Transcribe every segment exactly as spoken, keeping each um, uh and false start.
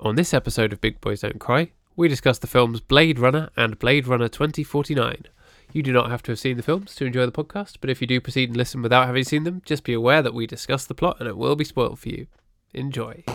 On this episode of Big Boys Don't Cry, we discuss the films Blade Runner and Blade Runner twenty forty-nine. You do not have to have seen the films to enjoy the podcast, but if you do proceed and listen without having seen them, just be aware that we discuss the plot and it will be spoiled for you. Enjoy.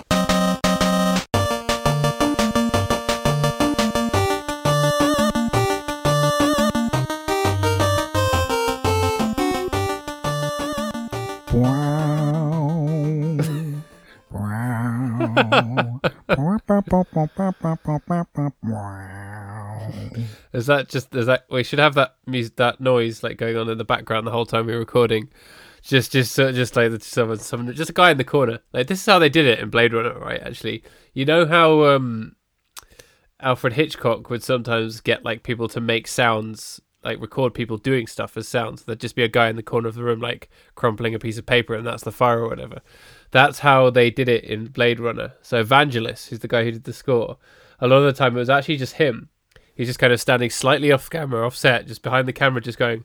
Is that just is that we should have that music, that noise like going on in the background the whole time we're recording, just just uh, just like the, someone someone just a guy in the corner. Like this is how they did it in Blade Runner, right? Actually, you know how um, Alfred Hitchcock would sometimes get like people to make sounds, like record people doing stuff as sounds. There'd just be a guy in the corner of the room like crumpling a piece of paper, and that's the fire or whatever. That's how they did it in Blade Runner. So Vangelis, who's the guy who did the score, a lot of the time it was actually just him. He's just kind of standing slightly off camera, off set, just behind the camera, just going.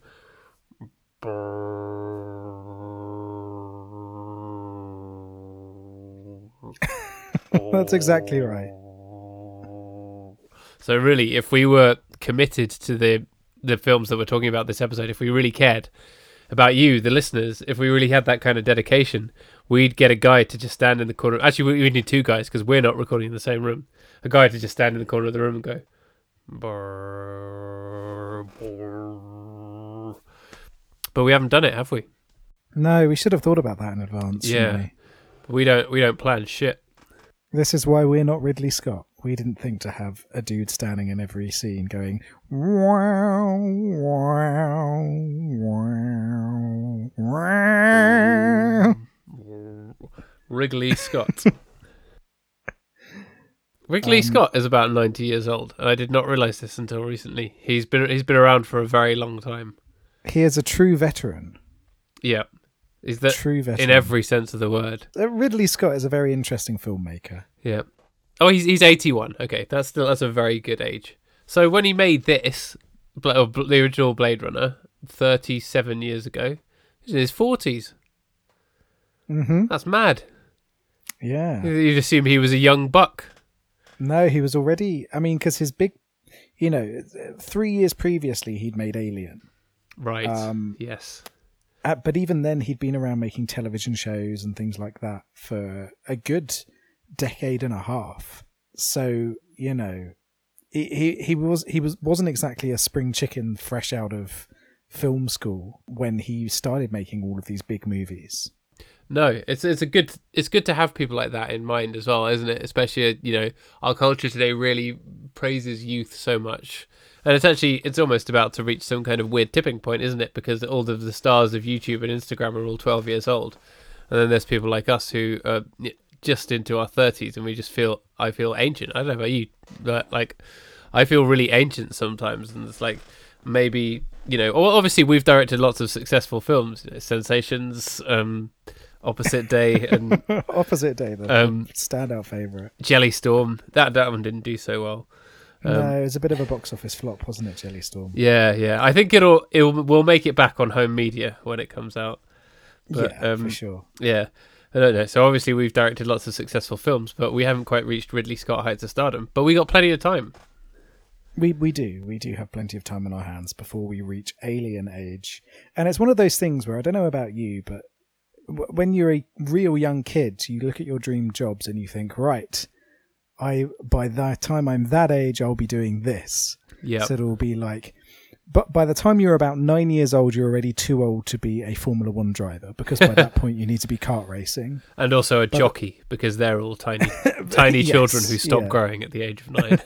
That's exactly right. So really, if we were committed to the the films that we're talking about this episode, if we really cared about you, the listeners, if we really had that kind of dedication, we'd get a guy to just stand in the corner. Actually, we would need two guys because we're not recording in the same room. A guy to just stand in the corner of the room and go. But we haven't done it, have we? No, we should have thought about that in advance. Yeah, we? we don't. We don't plan shit. This is why we're not Ridley Scott. We didn't think to have a dude standing in every scene going wow, wow, wow, wow. Wrigley Scott. Wrigley um, Scott is about ninety years old, and I did not realise this until recently. He's been he's been around for a very long time. He is a true veteran. Yeah, he's the true veteran in every sense of the word. Uh, Ridley Scott is a very interesting filmmaker. Yeah. Oh, he's he's eighty-one. Okay, that's still that's a very good age. So when he made this, the original Blade Runner, thirty-seven years ago, he's in his forties. Mm-hmm. That's mad. Yeah. You'd assume he was a young buck. No, he was already... I mean, because his big... You know, three years previously, he'd made Alien. Right, um, yes. Uh, but even then, he'd been around making television shows and things like that for a good decade and a half. So, you know, he he, he was he was wasn't exactly a spring chicken fresh out of film school when he started making all of these big movies. No, it's it's a good it's good to have people like that in mind as well, isn't it? Especially, you know, our culture today really praises youth so much, and it's actually it's almost about to reach some kind of weird tipping point, isn't it? Because all of the stars of YouTube and Instagram are all twelve years old, and then there's people like us who are just into our thirties, and we just feel I feel ancient. I don't know about you, but like I feel really ancient sometimes, and it's like maybe, you know, obviously we've directed lots of successful films, you know, Sensations, um. Opposite Day and Opposite Day, the um, standout favourite. Jellystorm. That that one didn't do so well. Um, no, it was a bit of a box office flop, wasn't it, Jellystorm? Yeah, yeah. I think it'll it will make it back on home media when it comes out. But, yeah, um, for sure. Yeah, I don't know. So obviously we've directed lots of successful films, but we haven't quite reached Ridley Scott heights of stardom. But we got plenty of time. We we do. We do have plenty of time on our hands before we reach Alien age. And it's one of those things where I don't know about you, but when you're a real young kid, you look at your dream jobs and you think, right, I by the time I'm that age, I'll be doing this. Yeah. So it'll be like, but by the time you're about nine years old, you're already too old to be a Formula One driver, because by that point you need to be kart racing. And also a but, jockey, because they're all tiny, tiny yes, children who stop yeah. growing at the age of nine.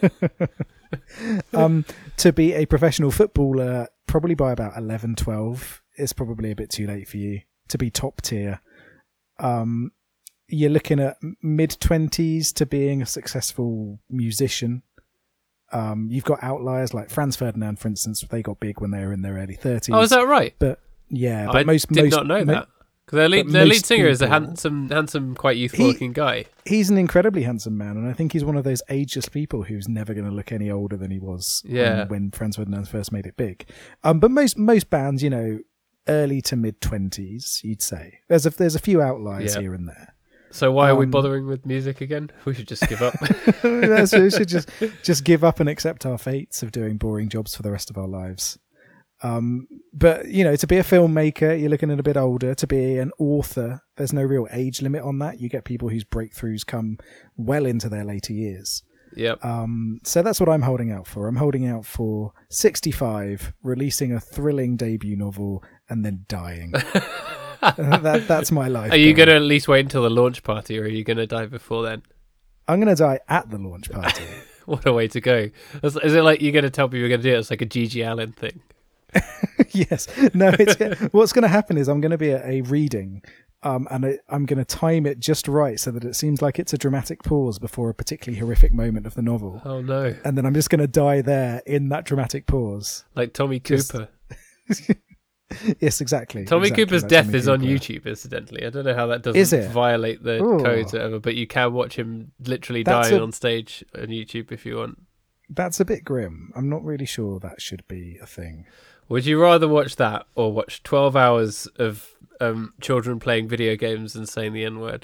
um, to be a professional footballer, probably by about eleven, twelve, is probably a bit too late for you. To be top tier, um, you're looking at mid twenties to being a successful musician. Um, you've got outliers like Franz Ferdinand, for instance. They got big when they were in their early thirties. Oh, is that right? But yeah, but I most did most, not know mo- that. Because their lead, their lead singer people, is a handsome, handsome, quite youthful-looking guy. He's an incredibly handsome man, and I think he's one of those ageless people who's never going to look any older than he was yeah. when, when Franz Ferdinand first made it big. Um, but most most bands, you know, early to mid twenties, you'd say. There's a there's a few outliers yeah. here and there. So why are we Um, bothering with music again? We should just give up. That's- we should just just give up and accept our fates of doing boring jobs for the rest of our lives. Um, but you know, to be a filmmaker, you're looking at a bit older. To be an author, there's no real age limit on that. You get people whose breakthroughs come well into their later years. Yep. Um, so that's what I'm holding out for. I'm holding out for sixty-five, releasing a thrilling debut novel, and then dying. that, that's my life. Are you goal. going to at least wait until the launch party, or are you going to die before then? I'm going to die at the launch party. What a way to go. Is, is it like you're going to tell people you're going to do it? It's like a G G Allen thing. Yes. No, it's what's going to happen is I'm going to be at a reading, um, and I, I'm going to time it just right so that it seems like it's a dramatic pause before a particularly horrific moment of the novel. Oh, no. And then I'm just going to die there in that dramatic pause. Like Tommy Just- Cooper. Yes, exactly. Tommy exactly, Cooper's like death Tommy is on Cooper. YouTube, incidentally. I don't know how that doesn't Is it? violate the Ooh. codes or whatever, but you can watch him literally That's dying a- on stage on YouTube if you want. That's a bit grim. I'm not really sure that should be a thing. Would you rather watch that or watch twelve hours of um, children playing video games and saying the N-word?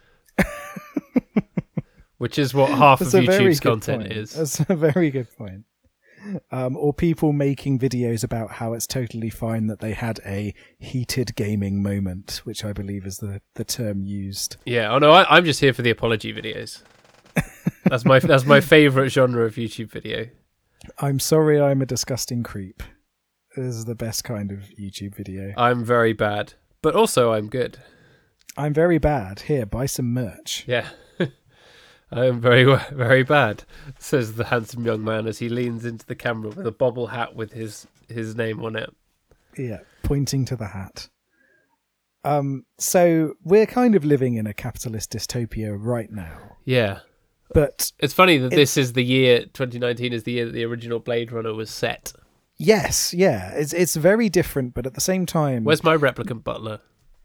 Which is what half That's of a very YouTube's good content point. is. That's a very good point. Um, or people making videos about how it's totally fine that they had a heated gaming moment, which I believe is the, the term used. Yeah, oh no, I, I'm just here for the apology videos. That's my that's my favourite genre of YouTube video. I'm sorry I'm a disgusting creep. This is the best kind of YouTube video. I'm very bad, but also I'm good. I'm very bad. Here, buy some merch. Yeah. I am very, very bad, says the handsome young man as he leans into the camera with a bobble hat with his, his name on it. Yeah, pointing to the hat. Um, so we're kind of living in a capitalist dystopia right now. Yeah. But It's funny that It's- this is the year, twenty nineteen is the year that the original Blade Runner was set. yes, yeah, it's it's very different, but at the same time... Where's my replicant butler?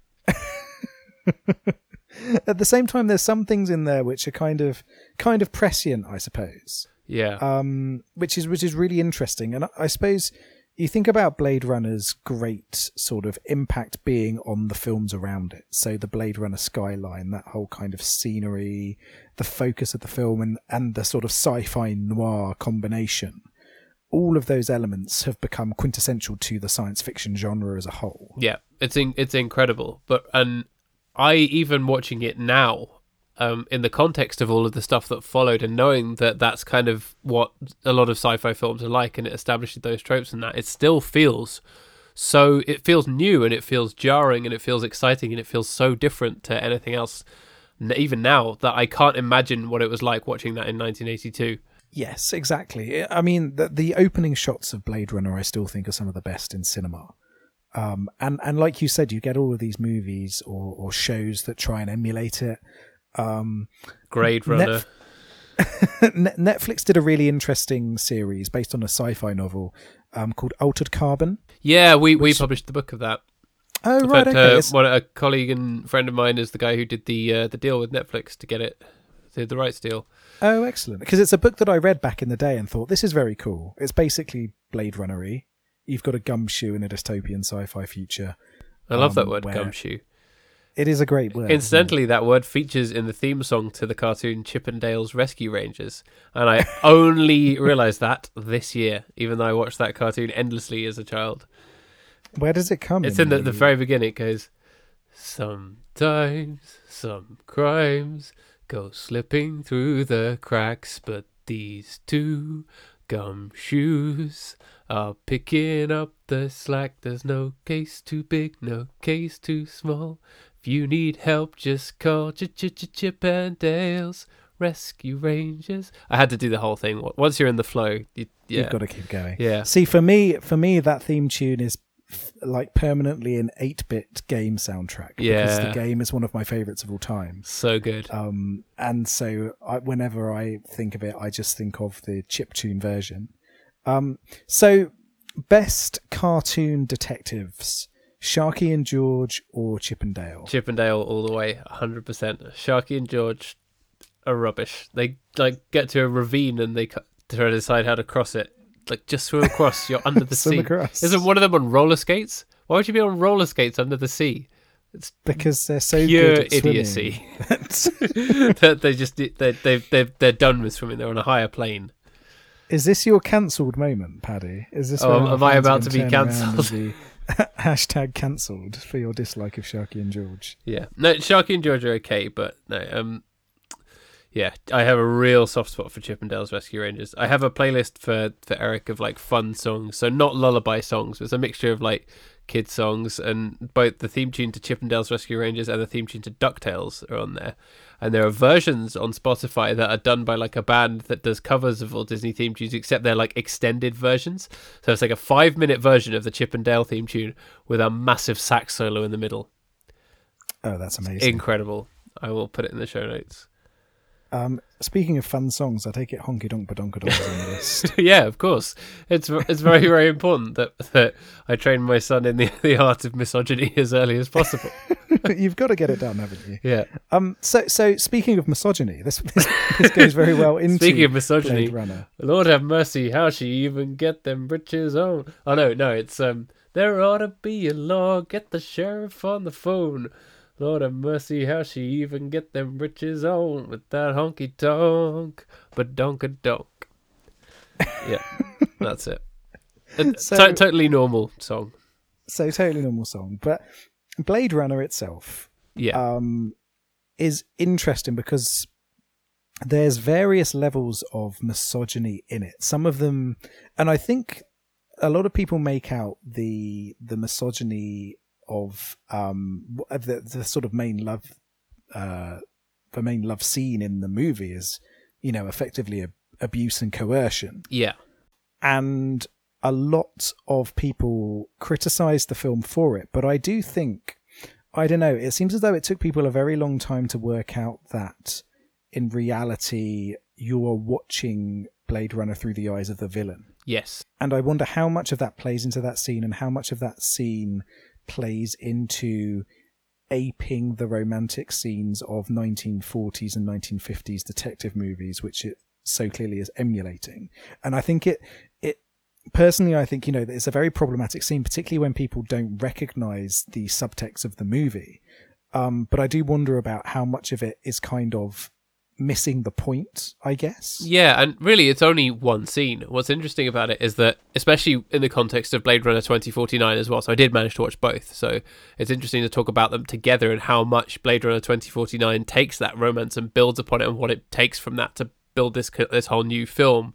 At the same time, there's some things in there which are kind of kind of prescient, I suppose. Yeah. Um, which is which is really interesting. And I, I suppose you think about Blade Runner's great sort of impact being on the films around it. So the Blade Runner skyline, that whole kind of scenery, the focus of the film, and and the sort of sci-fi noir combination. All of those elements have become quintessential to the science fiction genre as a whole. Yeah, it's in, it's incredible. But and I even watching it now, um, in the context of all of the stuff that followed, and knowing that that's kind of what a lot of sci-fi films are like, and it establishes those tropes and that, it still feels so. It feels new, and it feels jarring, and it feels exciting, and it feels so different to anything else. n- Even now, that I can't imagine what it was like watching that in nineteen eighty-two. Yes, exactly. I mean, the, the opening shots of Blade Runner I still think are some of the best in cinema. Um, and, and like you said, you get all of these movies or, or shows that try and emulate it. Um, Grade Runner. Net- Netflix did a really interesting series based on a sci-fi novel um, called Altered Carbon. Yeah, we, we Which- published the book of that. Oh, In right, fact, okay. uh, It's- one, a colleague and friend of mine is the guy who did the uh, the deal with Netflix to get it, did the rights deal. Oh, excellent. Because it's a book that I read back in the day and thought, this is very cool. It's basically Blade Runner-y. You've got a gumshoe in a dystopian sci-fi future. I love Um, that word, where- gumshoe. It is a great word. isn't it? Incidentally, that word features in the theme song to the cartoon Chippendales Rescue Rangers, and I only realised that this year, even though I watched that cartoon endlessly as a child. Where does it come? It's in the, the very beginning. It goes, sometimes some crimes go slipping through the cracks, but these two gumshoes are picking up the slack. There's no case too big, no case too small. If you need help, just call Chippendales Rescue Rangers. I had to do the whole thing. Once you're in the flow, you, yeah. You've got to keep going. Yeah. See, for me, for me, that theme tune is f- like permanently an eight-bit game soundtrack. Because Yeah. the game is one of my favourites of all time. So good. Um, and so I, whenever I think of it, I just think of the chiptune version. Um, so best cartoon detectives, Sharky and George or Chippendale? Chippendale all the way, one hundred percent. Sharky and George are rubbish. They like get to a ravine and they cu- try to decide how to cross it. Like, just swim across, you're under the Swim sea. across. Isn't one of them on roller skates? Why would you be on roller skates under the sea? It's because they're so pure good at idiocy. swimming. that they just they they they they're done with swimming. They're on a higher plane. Is this your cancelled moment, Paddy? Is this? Oh, where am- our am I fans about can to be turn around cancelled? and be hashtag cancelled for your dislike of Sharky and George? Yeah, no, Sharky and George are okay, but no, um, yeah, I have a real soft spot for Chippendales Rescue Rangers. I have a playlist for for Eric of like fun songs, so not lullaby songs. It's a mixture of like kids songs, and both the theme tune to Chippendales Rescue Rangers and the theme tune to DuckTales are on there. And there are versions on Spotify that are done by like a band that does covers of all Disney theme tunes, except they're like extended versions. So it's like a five minute version of the Chippendale theme tune with a massive sax solo in the middle. Oh, that's amazing! Incredible. I will put it in the show notes. Um, speaking of fun songs, I take it Honky Donk Badonka Donk is on the list. Yeah, of course. It's it's very, very important that, that I train my son in the, the art of misogyny as early as possible. You've got to get it done, haven't you? Yeah. Um. So, so speaking of misogyny, this this, this goes very well into Speaking of misogyny, Blade Runner. Lord have mercy, how she even get them britches on? Oh no, no, it's um. There ought to be a law. Get the sheriff on the phone. Lord have mercy, how she even get them britches on with that honky tonk, but donk a donk. Yeah, that's it. A So- to- totally normal song. So totally normal song, but Blade Runner itself Yeah, um, is interesting because there's various levels of misogyny in it. Some of them, and I think a lot of people make out the the misogyny of um of the, the sort of main love uh the main love scene in the movie is, you know, effectively a, abuse and coercion, yeah, and a lot of people criticize the film for it. But I do think, I don't know, it seems as though it took people a very long time to work out that in reality you are watching Blade Runner through the eyes of the villain. yes, And I wonder how much of that plays into that scene, and how much of that scene plays into aping the romantic scenes of nineteen forties and nineteen fifties detective movies, which it so clearly is emulating. And I think it, it personally, I think, you know, it's a very problematic scene, particularly when people don't recognize the subtext of the movie. Um, but I do wonder about how much of it is kind of missing the point, I guess. yeah, and really it's only one scene. What's interesting about it is that, especially in the context of Blade Runner twenty forty-nine as well, so I did manage to watch both, so it's interesting to talk about them together and how much Blade Runner twenty forty-nine takes that romance and builds upon it, and what it takes from that to build this this whole new film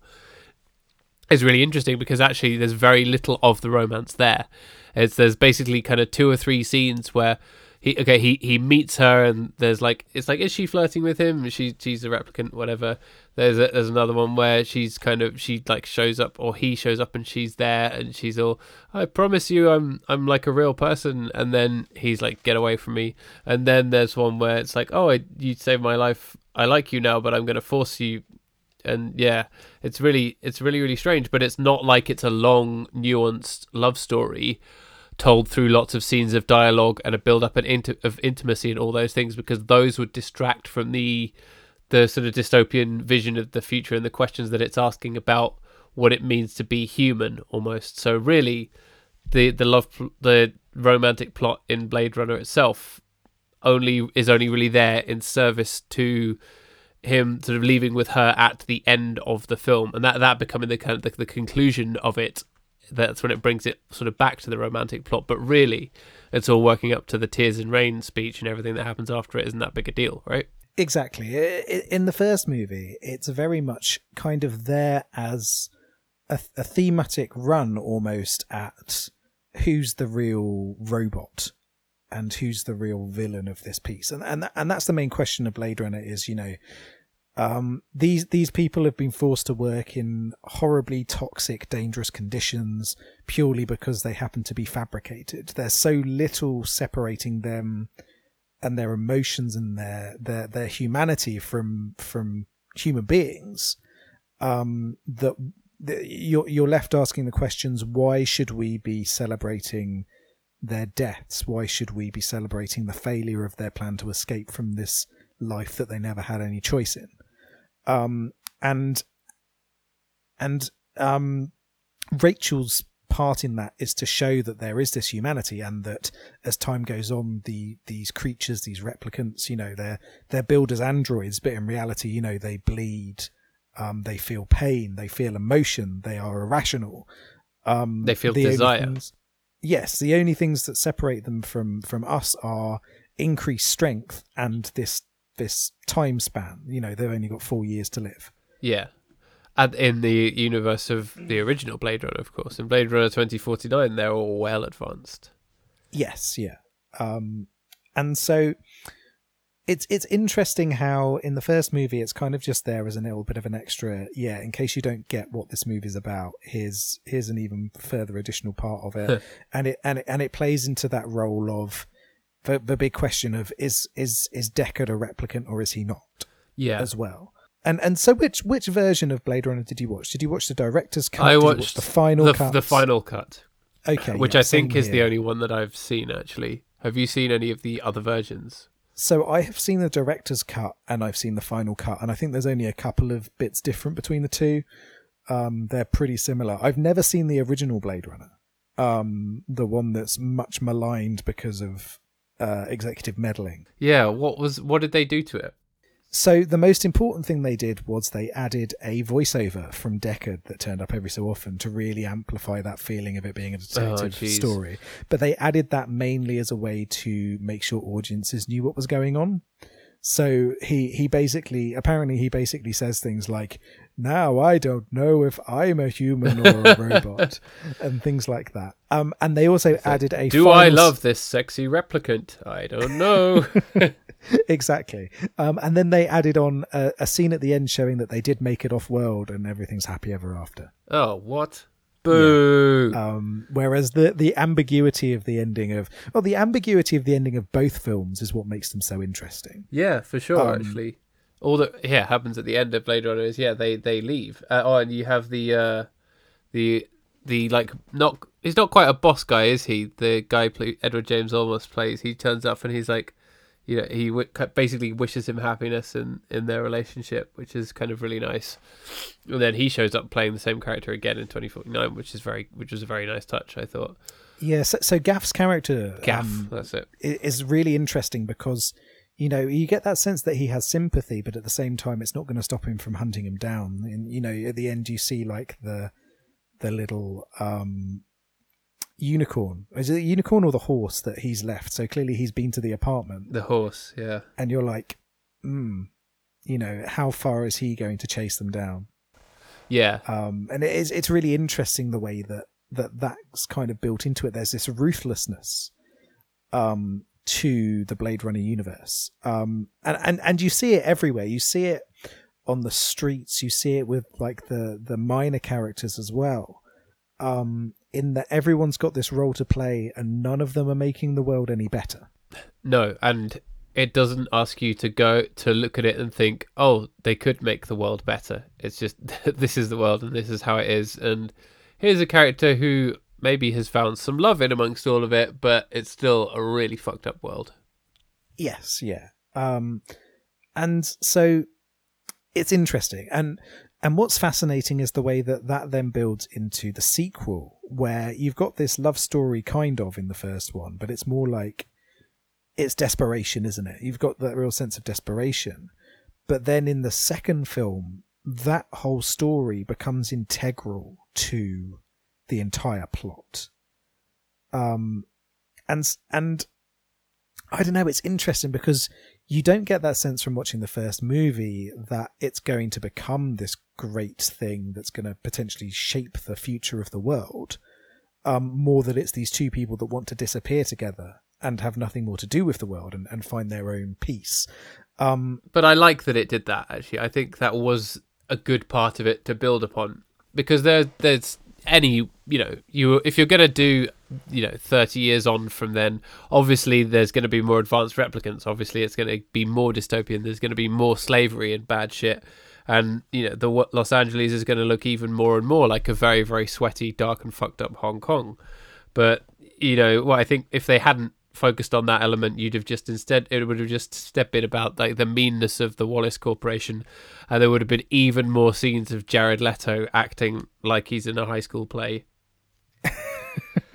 is really interesting, because actually there's very little of the romance there. It's there's basically kind of two or three scenes where he okay he, he meets her, and there's like, it's like, is she flirting with him? She she's a replicant, whatever. There's a, there's another one where she's kind of she like shows up, or he shows up, and she's there, and she's all, I promise you I'm I'm like a real person, and then he's like, get away from me. And then there's one where it's like, oh, I, you saved my life, I like you now, but I'm going to force you. And yeah, it's really it's really really strange, but it's not like it's a long nuanced love story told through lots of scenes of dialogue and a build up and int- of intimacy and all those things, because those would distract from the the sort of dystopian vision of the future and the questions that it's asking about what it means to be human almost. So really, the the love the romantic plot in Blade Runner itself only is only really there in service to him sort of leaving with her at the end of the film, and that that becoming the kind of the, the conclusion of it. That's when it brings it sort of back to the romantic plot. But really, it's all working up to the Tears and Rain speech, and everything that happens after it isn't that big a deal, right? Exactly. In the first movie, it's very much kind of there as a, a thematic run almost at who's the real robot and who's the real villain of this piece. And and and that's the main question of Blade Runner is, you know, um, these these people have been forced to work in horribly toxic, dangerous conditions purely because they happen to be fabricated. There's so little separating them and their emotions and their their their humanity from from human beings, um, that, that you're you're left asking the questions: why should we be celebrating their deaths? Why should we be celebrating the failure of their plan to escape from this life that they never had any choice in? Um, and and um, Rachel's part in that is to show that there is this humanity, and that as time goes on, the these creatures, these replicants, you know, they're they're billed as androids, but in reality, you know, they bleed, um, they feel pain, they feel emotion, they are irrational. Um, they feel the desire. Things, yes, the only things that separate them from from us are increased strength and this this time span. You know, they've only got four years to live. Yeah. And in the universe of the original Blade Runner, of course, in Blade Runner twenty forty-nine, they're all well advanced. Yes, yeah. Um, and so it's it's interesting how in the first movie it's kind of just there as a little bit of an extra, yeah, in case you don't get what this movie's about, here's here's an even further additional part of it. and it and it and it plays into that role of the the big question of is is is Deckard a replicant or is he not? Yeah. As well. And and so which which version of Blade Runner did you watch? Did you watch the director's cut? I Did watched you watch the final the, cut. the final cut. Okay, which yeah, I think same is the here. only one that I've seen, actually. Have you seen any of the other versions? So I have seen the director's cut and I've seen the final cut, and I think there's only a couple of bits different between the two. Um, they're pretty similar. I've never seen the original Blade Runner, um, the one that's much maligned because of uh, executive meddling. Yeah, what was what did they do to it? So the most important thing they did was they added a voiceover from Deckard that turned up every so often to really amplify that feeling of it being a detective Oh, jeez. story. But they added that mainly as a way to make sure audiences knew what was going on. So he, he basically, apparently he basically says things like, now I don't know if I'm a human or a robot, and things like that. Um, and they also added a Do final I love this sexy replicant? I don't know. Exactly. Um, and then they added on a, a scene at the end showing that they did make it off world and everything's happy ever after. Oh, what? Boo. Yeah. Um, whereas the, the ambiguity of the ending of, well, the ambiguity of the ending of both films is what makes them so interesting. Yeah, for sure, Um, actually. All that yeah happens at the end of Blade Runner is yeah they they leave. Uh, oh, and you have the uh, the the like not he's not quite a boss guy, is he? The guy play, Edward James Olmos plays. He turns up and he's like, you know, he w- basically wishes him happiness in, in their relationship, which is kind of really nice. And then he shows up playing the same character again in twenty forty-nine, which is very which was a very nice touch, I thought. Yeah, so, so Gaff's character Gaff, um, that's it. i- is really interesting because, you know, you get that sense that he has sympathy, but at the same time, it's not going to stop him from hunting him down. And, you know, at the end, you see like the the little um, unicorn. Is it the unicorn or the horse that he's left? So clearly he's been to the apartment. The horse, yeah. And you're like, hmm, you know, how far is he going to chase them down? Yeah. Um, and it is, it's really interesting the way that, that that's kind of built into it. There's this ruthlessness um, to the Blade Runner universe. Um, and, and, and you see it everywhere. You see it on the streets. You see it with like the, the minor characters as well. Um, in that everyone's got this role to play and none of them are making the world any better. No, and it doesn't ask you to go to look at it and think, oh, they could make the world better. It's just, this is the world and this is how it is. And here's a character who maybe has found some love in amongst all of it, but it's still a really fucked up world. Yes, yeah. Um, and so it's interesting. And and what's fascinating is the way that that then builds into the sequel, where you've got this love story kind of in the first one, but it's more like it's desperation, isn't it? You've got that real sense of desperation. But then in the second film, that whole story becomes integral to the entire plot. Um, and, and I don't know, it's interesting because you don't get that sense from watching the first movie that it's going to become this great thing that's going to potentially shape the future of the world. Um, more that it's these two people that want to disappear together and have nothing more to do with the world and, and find their own peace. Um, but I like that it did that, actually. I think that was a good part of it to build upon, because there, there's any, you know, you if you're going to do, you know, thirty years on from then, obviously there's going to be more advanced replicants. Obviously it's going to be more dystopian. There's going to be more slavery and bad shit. And, you know, the Los Angeles is going to look even more and more like a very, very sweaty, dark and fucked up Hong Kong. But, you know, well, I think if they hadn't focused on that element, you'd have just instead, it would have just been about like the meanness of the Wallace Corporation. And there would have been even more scenes of Jared Leto acting like he's in a high school play.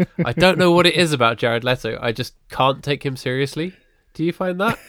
I don't know what it is about Jared Leto. I just can't take him seriously. Do you find that?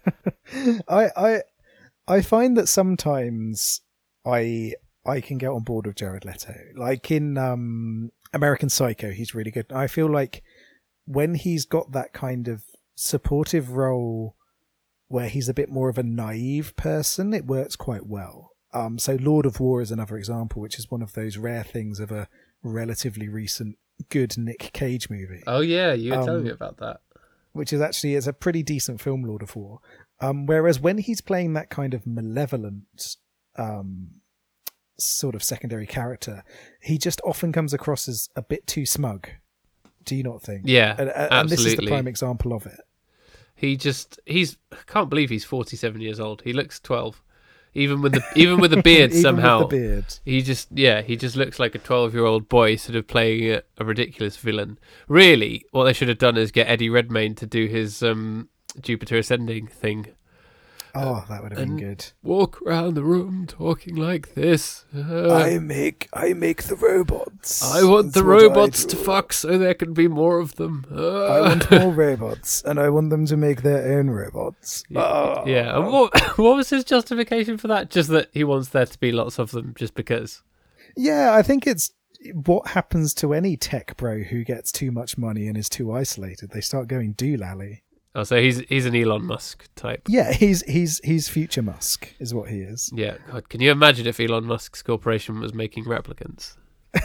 I I I find that sometimes I I can get on board with Jared Leto. Like in um, American Psycho, he's really good. I feel like when he's got that kind of supportive role where he's a bit more of a naive person, it works quite well. Um, so Lord of War is another example, which is one of those rare things of a relatively recent good Nick Cage movie. Oh yeah, you were um, telling me about that. Which is actually is a pretty decent film, Lord of War. Um, whereas when he's playing that kind of malevolent um, sort of secondary character, he just often comes across as a bit too smug. Do you not think? Yeah, and, and absolutely. this is the prime example of it. He just he's I can't believe he's forty-seven years old. He looks twelve. Even with the even with the beard even somehow. With the beard. He just yeah, he just looks like a twelve-year-old boy sort of playing a, a ridiculous villain. Really, what they should have done is get Eddie Redmayne to do his um, Jupiter Ascending thing. Oh, that would have been good. Walk around the room talking like this. Uh, I make I make the robots. I want That's the what robots I to do. fuck so there can be more of them. Uh. I want more robots, and I want them to make their own robots. Yeah, Oh. yeah. And what what was his justification for that? Just that he wants there to be lots of them, just because. Yeah, I think it's what happens to any tech bro who gets too much money and is too isolated. They start going doolally. Oh, so he's he's an Elon Musk type. Yeah, he's he's he's future Musk is what he is. Yeah, God, can you imagine if Elon Musk's corporation was making replicants?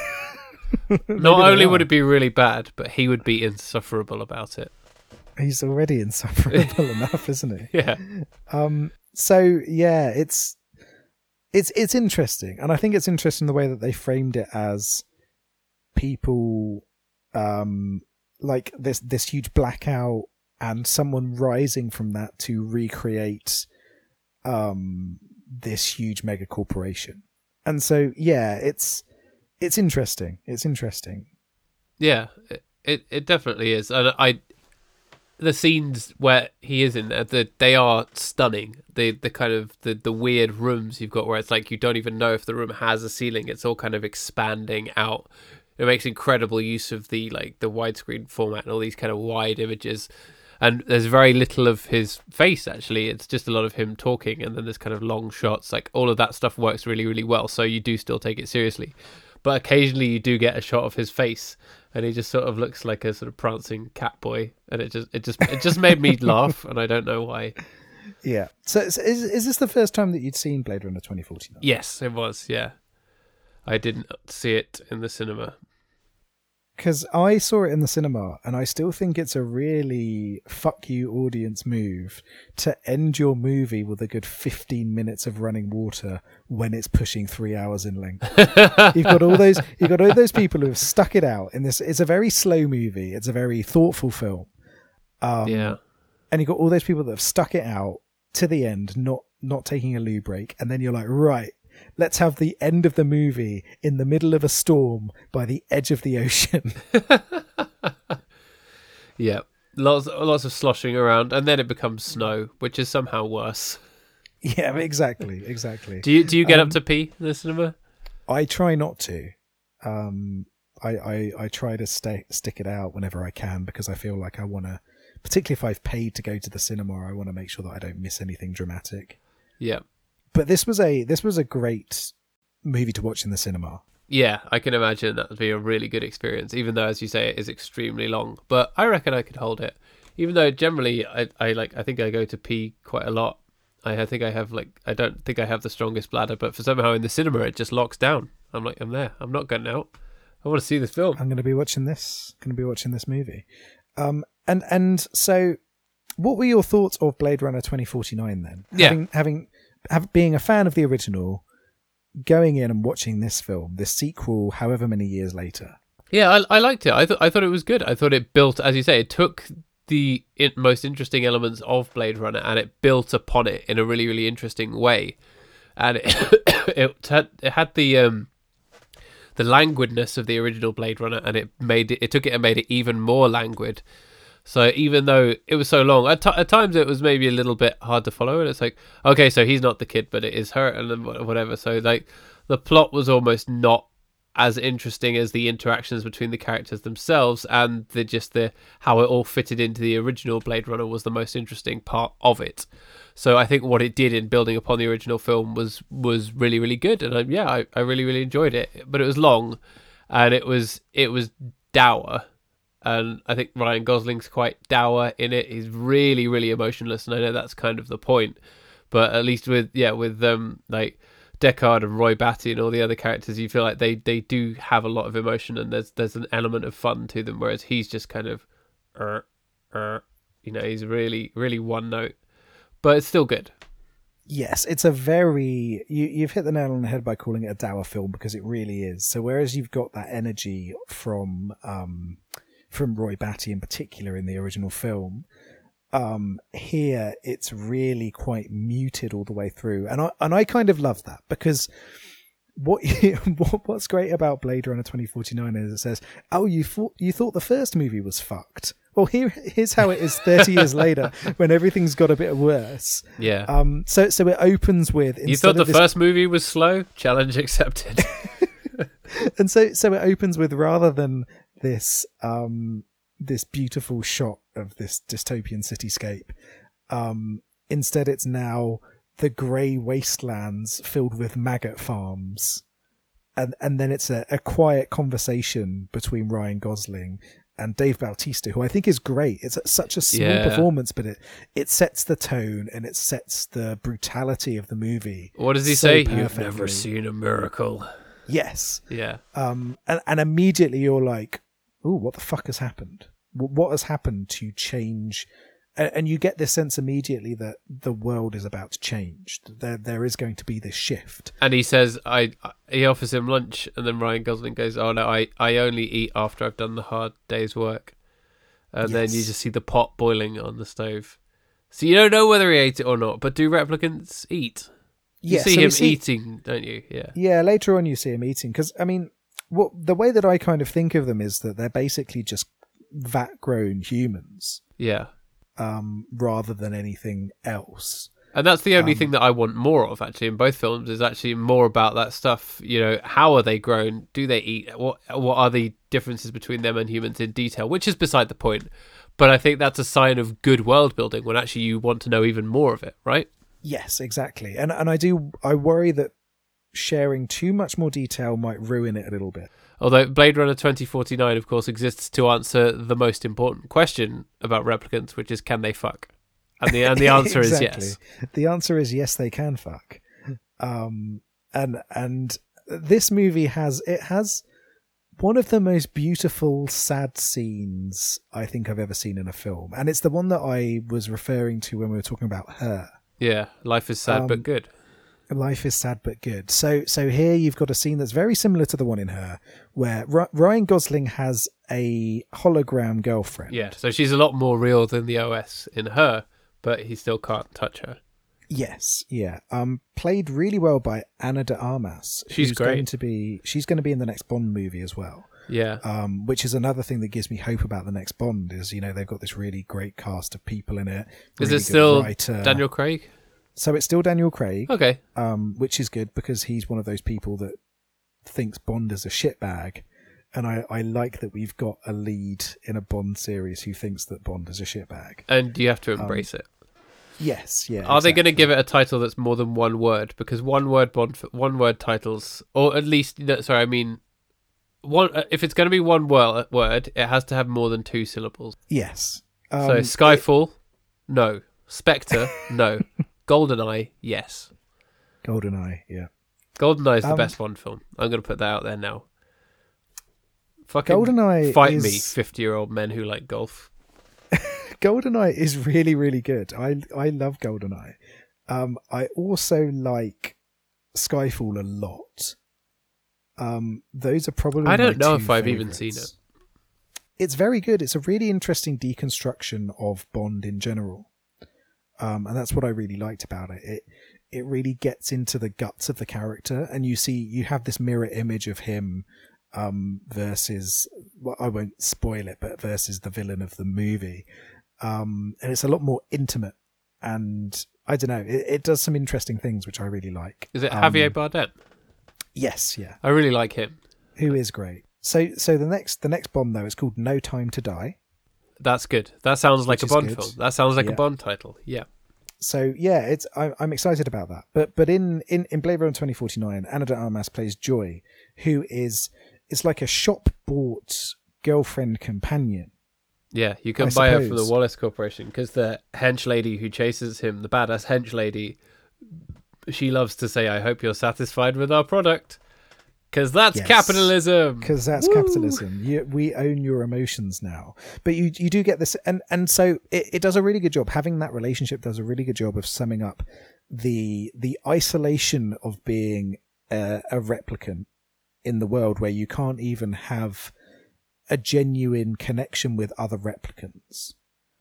Not only would it be really bad, but he would be insufferable about it. He's already insufferable enough, isn't he? Yeah. Um. So yeah, it's it's it's interesting, and I think it's interesting the way that they framed it as people, um, like this this huge blackout and someone rising from that to recreate, um, this huge mega corporation. And so yeah, it's it's interesting. It's interesting. Yeah, it it, it definitely is, and I. The scenes where he is in there, the, they are stunning. The the kind of the, the weird rooms you've got where it's like you don't even know if the room has a ceiling. It's all kind of expanding out. It makes incredible use of the like the widescreen format and all these kind of wide images. And there's very little of his face actually. It's just a lot of him talking, and then there's kind of long shots. Like all of that stuff works really really well. So you do still take it seriously, but occasionally you do get a shot of his face. And he just sort of looks like a sort of prancing cat boy, and it just it just it just made me laugh, and I don't know why. Yeah. So, so is is this the first time that you'd seen Blade Runner twenty forty-nine? Yes, it was. Yeah, I didn't see it in the cinema. Because I saw it in the cinema, and I still think it's a really fuck you audience move to end your movie with a good fifteen minutes of running water when it's pushing three hours in length. You've got all those, you've got all those people who have stuck it out in this. It's a very slow movie. It's a very thoughtful film. Um, Yeah, and you've got all those people that have stuck it out to the end, not not taking a loo break, and then you're like, right. Let's have the end of the movie in the middle of a storm by the edge of the ocean. yeah. Lots, lots of sloshing around, and then it becomes snow, which is somehow worse. Yeah, exactly, exactly. Do you do you get Um, up to pee in the cinema? I try not to. Um, I, I I try to stay stick it out whenever I can because I feel like I want to, particularly if I've paid to go to the cinema, I want to make sure that I don't miss anything dramatic. Yeah, But this was a this was a great movie to watch in the cinema. yeah. I can imagine that would be a really good experience, even though, as you say, it is extremely long. But I reckon I could hold it, even though generally I, I like I think I go to pee quite a lot. I, I think I have like I don't think I have the strongest bladder, but for somehow in the cinema it just locks down. I'm like I'm there. I'm not getting out. I want to see this film. I'm going to be watching this. Going to be watching this movie. Um, and and so, what were your thoughts of Blade Runner twenty forty-nine then? Yeah. Having having have, being a fan of the original, going in and watching this film, this sequel, however many years later. Yeah, I, I liked it. I thought I thought it was good. I thought it built, as you say, it took the in, most interesting elements of Blade Runner and it built upon it in a really really interesting way. And it it, had, it had the um, the languidness of the original Blade Runner, and it made it, it took it and made it even more languid. So even though it was so long, at, t- at times it was maybe a little bit hard to follow. And it's like, okay, so he's not the kid, but it is her, and then whatever. So like, the plot was almost not as interesting as the interactions between the characters themselves, and the just the how it all fitted into the original Blade Runner was the most interesting part of it. So I think what it did in building upon the original film was was really really good, and I, yeah, I, I really really enjoyed it. But it was long, and it was it was dour, and I think Ryan Gosling's quite dour in it. He's really really emotionless, and I know that's kind of the point. But at least with yeah with um like Deckard and Roy Batty and all the other characters, you feel like they, they do have a lot of emotion, and there's there's an element of fun to them, whereas he's just kind of, uh, uh, you know, he's really, really one note. But it's still good. Yes, it's a very... You, you've hit the nail on the head by calling it a dour film, because it really is. So whereas you've got that energy from um, from Roy Batty in particular in the original film... Um, here it's really quite muted all the way through, and I and I kind of love that, because what, what what's great about Blade Runner twenty forty-nine is it says, "Oh, you thought you thought the first movie was fucked. Well, here here's how it is thirty years later, when everything's got a bit worse." Yeah. Um. So so it opens with, you thought the this... first movie was slow? Challenge accepted. And so so it opens with, rather than this um. this beautiful shot of this dystopian cityscape. Um, instead, it's now the grey wastelands filled with maggot farms. And and then it's a, a quiet conversation between Ryan Gosling and Dave Bautista, who I think is great. It's such a small yeah. performance, but it, it sets the tone and it sets the brutality of the movie. What does he so say? Perfectly. You've never seen a miracle. Yes. Yeah. Um. And, and immediately you're like, ooh, what the fuck has happened? What has happened to change? And you get this sense immediately that the world is about to change. There, there is going to be this shift. And he says, "I." He offers him lunch, and then Ryan Gosling goes, "Oh no, I, I only eat after I've done the hard day's work." And yes. Then you just see the pot boiling on the stove, so you don't know whether he ate it or not. But do replicants eat? You yeah, see so him see, eating, don't you? Yeah. Yeah. Later on, you see him eating, because I mean, what the way that I kind of think of them is that they're basically just vat-grown humans, yeah, um, rather than anything else. And that's the only um, thing that I want more of, actually, in both films, is actually more about that stuff. You know, how are they grown? Do they eat? What What are the differences between them and humans in detail? Which is beside the point. But I think that's a sign of good world building, when actually you want to know even more of it, right? Yes, exactly. And and I do I worry that sharing too much more detail might ruin it a little bit. Although Blade Runner twenty forty-nine, of course, exists to answer the most important question about replicants, which is, can they fuck? And the and the answer exactly. is yes. The answer is yes, they can fuck. Um, and and this movie has it has one of the most beautiful sad scenes I think I've ever seen in a film, and it's the one that I was referring to when we were talking about Her. Yeah, life is sad um, but good. Life is sad but good. So so here you've got a scene that's very similar to the one in Her, where R- Ryan Gosling has a hologram girlfriend. Yeah, so she's a lot more real than the O S in Her, but he still can't touch her. Yes, yeah. Um, played really well by Ana de Armas. She's great. Going to be, she's going to be in the next Bond movie as well. Yeah. Um, which is another thing that gives me hope about the next Bond, is, you know, they've got this really great cast of people in it. Is really it still writer. Daniel Craig? So it's still Daniel Craig. Okay. Um, which is good, because he's one of those people that thinks Bond is a shitbag. And I, I like that we've got a lead in a Bond series who thinks that Bond is a shitbag. And you have to embrace um, it. Yes, yeah. Are exactly. they going to give it a title that's more than one word? Because one word Bond, one word titles, or at least, no, sorry, I mean, one. If it's going to be one word, word, it has to have more than two syllables. Yes. Um, so Skyfall, it... no. Spectre, no. GoldenEye, yes. GoldenEye, yeah. GoldenEye is the um, best Bond film. I'm going to put that out there now. Fucking GoldenEye fight is... me, fifty-year-old men who like golf. GoldenEye is really, really good. I I love GoldenEye. Um, I also like Skyfall a lot. Um, those are probably I don't my know two if I've favorites. even seen it. It's very good. It's a really interesting deconstruction of Bond in general. Um, and that's what I really liked about it. It it really gets into the guts of the character, and you see you have this mirror image of him um, versus, well, I won't spoil it, but versus the villain of the movie. Um, and it's a lot more intimate, and I don't know, it, it does some interesting things which I really like. Is it um, Javier Bardem? Yes, yeah. I really like him. who is great. So so the next the next Bond though is called No Time to Die. That's good. That sounds like Which a is Bond good. film. That sounds like Yeah. a Bond title. Yeah. So yeah, it's I, I'm excited about that. But but in, in, in Blade Runner twenty forty-nine, Ana de Armas plays Joy, who is it's like a shop bought girlfriend companion. Yeah, you can I buy her from the suppose. Wallace Corporation because the hench lady who chases him, the badass hench lady, she loves to say, "I hope you're satisfied with our product," because that's Yes. capitalism. Because that's Woo! capitalism. You, we own your emotions now. But you you do get this, and and so it, it does a really good job. Having that relationship does a really good job of summing up the the isolation of being a, a replicant in the world, where you can't even have a genuine connection with other replicants.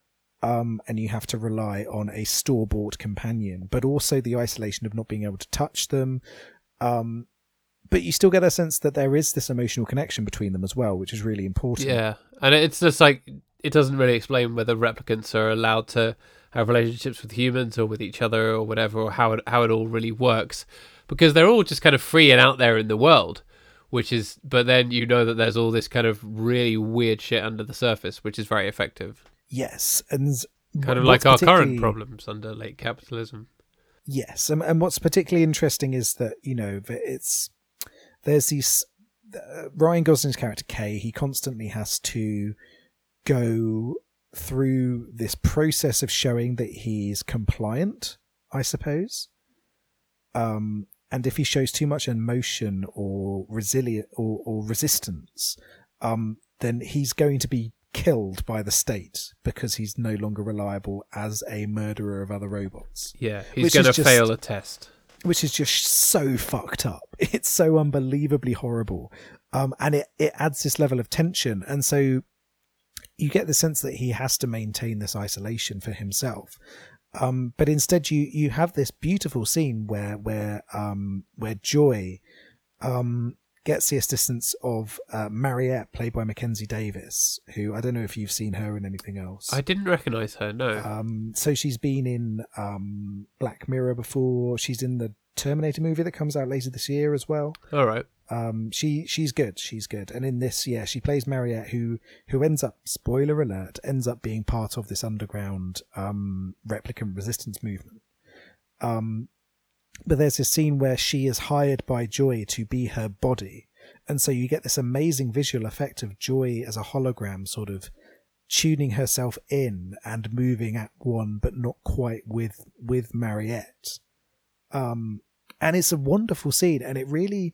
Um, and you have to rely on a store-bought companion, but also the isolation of not being able to touch them. Um, but you still get a sense that there is this emotional connection between them as well, which is really important. Yeah, and it's just like it doesn't really explain whether replicants are allowed to have relationships with humans or with each other or whatever, or how it how it all really works, because they're all just kind of free and out there in the world. Which is, but then you know that there's all this kind of really weird shit under the surface, which is very effective. Yes, and Kind of what's like our current particularly- problems under late capitalism. Yes, and, and what's particularly interesting is that you know that it's there's these uh, Ryan Gosling's character Kay. He constantly has to go through this process of showing that he's compliant, I suppose. Um, and if he shows too much emotion or resilient or, or resistance, um, then he's going to be killed by the state because he's no longer reliable as a murderer of other robots. Yeah, he's Which going to is just- fail a test. Which is just so fucked up. It's so unbelievably horrible. Um, and it, it adds this level of tension. And so you get the sense that he has to maintain this isolation for himself. Um, but instead you, you have this beautiful scene where, where, um, where Joy, um, gets the assistance of, uh, Mariette, played by Mackenzie Davis, who I don't know if you've seen her in anything else. I didn't recognise her, no. Um, so she's been in um, Black Mirror before. She's in the Terminator movie that comes out later this year as well. All right. Um, she she's good. She's good. And in this, yeah, she plays Mariette, who who ends up, spoiler alert, ends up being part of this underground um, replicant resistance movement. Um, but there's this scene where she is hired by Joy to be her body. And so you get this amazing visual effect of Joy as a hologram sort of tuning herself in and moving at one, but not quite with, with Mariette. Um, and it's a wonderful scene. And it really,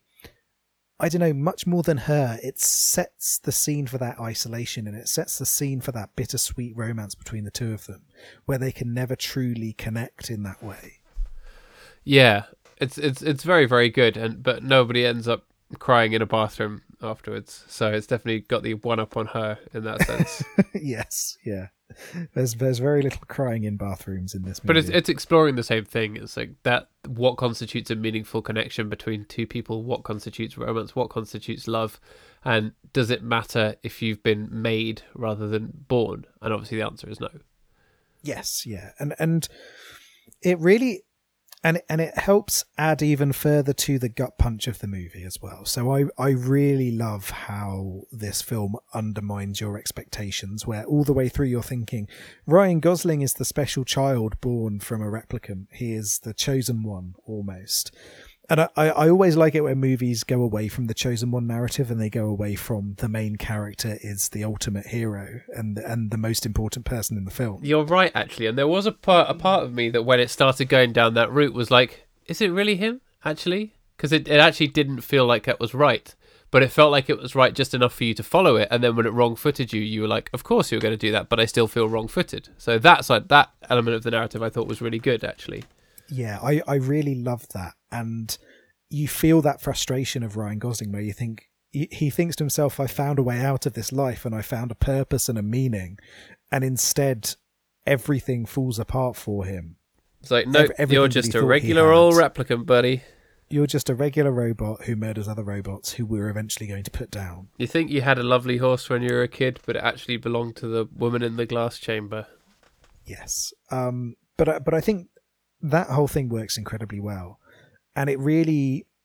I don't know, much more than her, it sets the scene for that isolation, and it sets the scene for that bittersweet romance between the two of them, where they can never truly connect in that way. Yeah, it's it's it's very very good, and but nobody ends up crying in a bathroom afterwards, so it's definitely got the one up on her in that sense. Yes, yeah. There's there's very little crying in bathrooms in this movie. But it's it's exploring the same thing. It's like that what constitutes a meaningful connection between two people, what constitutes romance, what constitutes love, and does it matter if you've been made rather than born? And obviously the answer is no. Yes, yeah. And and it really and and it helps add even further to the gut punch of the movie as well. So I, I really love how this film undermines your expectations, where all the way through you're thinking, Ryan Gosling is the special child born from a replicant. He is the chosen one, almost. And I, I I always like it when movies go away from the chosen one narrative and they go away from the main character is the ultimate hero and and the most important person in the film. You're right, actually. And there was a part, a part of me that when it started going down that route was like, is it really him, actually? Because it, it actually didn't feel like it was right. But it felt like it was right just enough for you to follow it. And then when it wrong-footed you, you were like, of course you're going to do that, but I still feel wrong-footed. So that side, that element of the narrative I thought was really good, actually. Yeah, I, I really loved that. And you feel that frustration of Ryan Gosling where you think, he, he thinks to himself, I found a way out of this life and I found a purpose and a meaning. And instead, everything falls apart for him. It's like, no, Every- everything you're that just he a thought he regular had. old replicant, buddy. You're just a regular robot who murders other robots who we're eventually going to put down. You think you had a lovely horse when you were a kid, but it actually belonged to the woman in the glass chamber. Yes. Um, but, I- but I think that whole thing works incredibly well. And it really,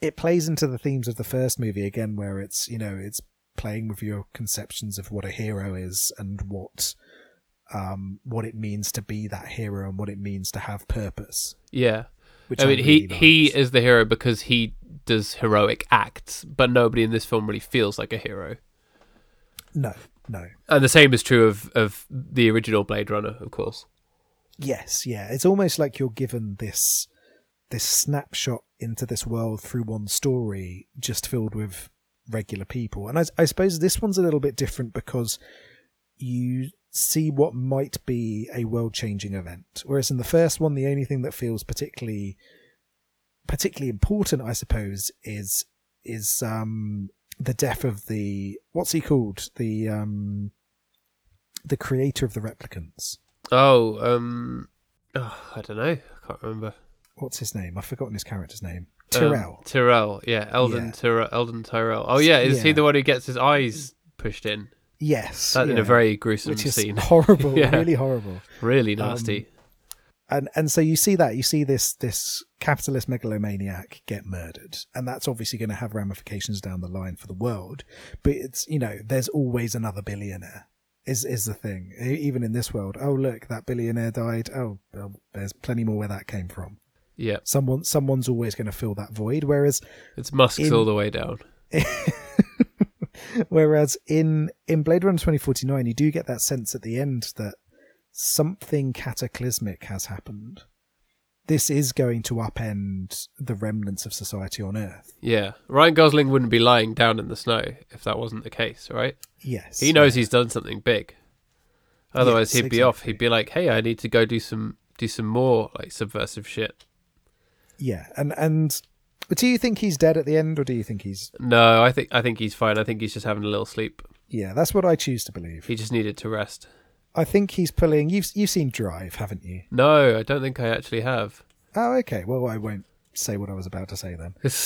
it plays into the themes of the first movie again, where it's, you know, it's playing with your conceptions of what a hero is and what um what it means to be that hero and what it means to have purpose. Yeah. Which I I mean, really he he liked. is the hero because he does heroic acts, but nobody in this film really feels like a hero. No, no. And the same is true of, of the original Blade Runner, of course. Yes, yeah. It's almost like you're given this this snapshot into this world through one story, just filled with regular people. And I, I suppose this one's a little bit different because you see what might be a world-changing event, whereas in the first one, the only thing that feels particularly particularly important, I suppose, is is um, the death of the what's he called the um, the creator of the replicants. Oh, um, oh, I don't know. I can't remember. What's his name? I've forgotten his character's name. Um, Tyrell. Tyrell, yeah, Eldon Yeah. Tyrell. Eldon Tyrell. Oh yeah, is he Yeah. the one who gets his eyes pushed in? Yes, That in yeah. a very gruesome which is scene. horrible, Yeah. really horrible. Really nasty. And and so you see that you see this this capitalist megalomaniac get murdered, and that's obviously going to have ramifications down the line for the world. But it's, you know, there's always another billionaire. Is is the thing, E- even in this world? Oh look, that billionaire died. Oh, well, there's plenty more where that came from. Yeah, Someone someone's always going to fill that void. Whereas it's Musk's in- all the way down. Whereas in, in Blade Runner twenty forty-nine, you do get that sense at the end that something cataclysmic has happened. This is going to upend the remnants of society on Earth. Yeah, Ryan Gosling wouldn't be lying down in the snow if that wasn't the case, right? Yes. He knows yeah. he's done something big. Otherwise, Yes, he'd be off. exactly. He'd be like, "Hey, I need to go do some do some more like subversive shit." Yeah, and and but do you think he's dead at the end, or do you think he's? No, I think I think he's fine. I think he's just having a little sleep. Yeah, that's what I choose to believe. He just needed to rest. I think he's pulling. You've you've seen Drive, haven't you? No, I don't think I actually have. Oh, okay. Well, I won't say what I was about to say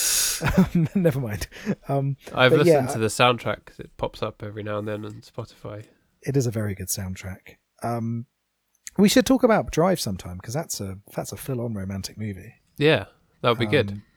then. Never mind. Um, I've But listened yeah, to the soundtrack 'cause it pops up every now and then on Spotify. it is a very good soundtrack. Um, we should talk about Drive sometime because that's a that's a full on romantic movie. Yeah, that would be good. Um,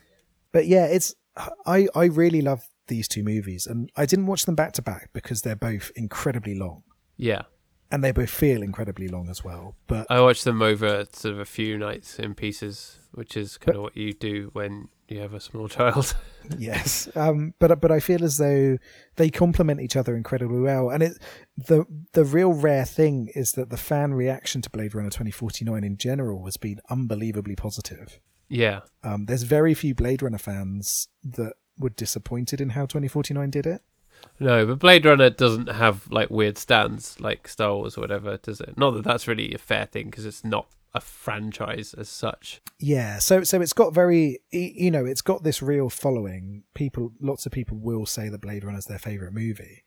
But yeah, it's I I really love these two movies, and I didn't watch them back to back because they're both incredibly long, Yeah, and they both feel incredibly long as well. But I watched them over sort of a few nights in pieces, which is kind of what you do when you have a small child. yes, um, but but I feel as though they complement each other incredibly well, and it the the real rare thing is that the fan reaction to Blade Runner twenty forty-nine in general has been unbelievably positive. Yeah, Um, there's very few Blade Runner fans that were disappointed in how twenty forty-nine did it. no, but Blade Runner doesn't have like weird stands like Star Wars or whatever, does it? Not that that's really a fair thing because it's not a franchise as such. Yeah, so so it's got very, y- you know, it's got this real following. People, lots of people will say that Blade Runner is their favorite movie,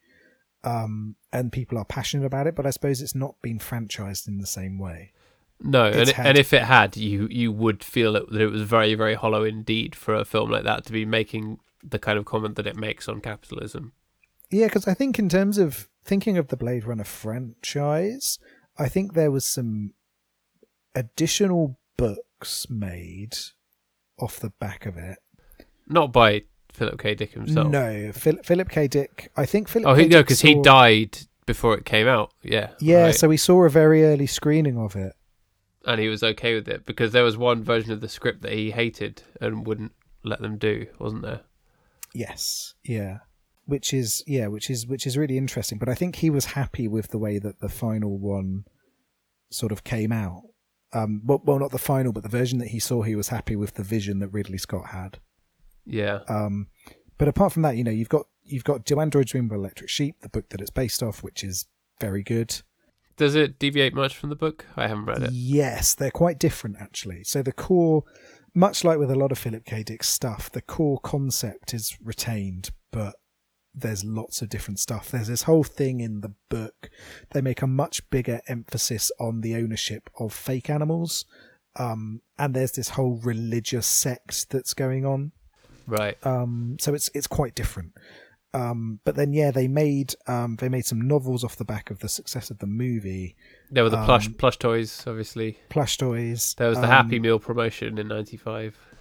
um, and people are passionate about it. But I suppose it's not been franchised in the same way. No, and It's it, had- and if it had, you you would feel it, that it was very very hollow indeed for a film like that to be making the kind of comment that it makes on capitalism. Yeah, because I think in terms of thinking of the Blade Runner franchise, I think there was some additional books made off the back of it. Not by Philip K. Dick himself. No, Phil- Philip K. Dick. I think Philip. Oh, K. he, no, Dick because he saw- died before it came out. Yeah. Yeah, right. so we saw a very early screening of it. And he was okay with it because there was one version of the script that he hated and wouldn't let them do, wasn't there? Yes, yeah, which is yeah, which is which is really interesting. But I think he was happy with the way that the final one sort of came out. Um, well, well, not the final, but the version that he saw, he was happy with the vision that Ridley Scott had. Yeah. Um, but apart from that, you know, you've got you've got Do Androids Dream of Electric Sheep, the book that it's based off, which is very good. Does it deviate much from the book? I haven't read it. Yes, they're quite different actually. So the core, much like with a lot of Philip K. Dick stuff, the core concept is retained, but there's lots of different stuff. There's this whole thing in the book. They make a much bigger emphasis on the ownership of fake animals. Um, and there's this whole religious sect that's going on. Right. Um, so it's it's quite different. Um, but then yeah, they made um, they made some novels off the back of the success of the movie. There were the plush um, plush toys, obviously. Plush toys. There was the um, Happy Meal promotion in ninety-five.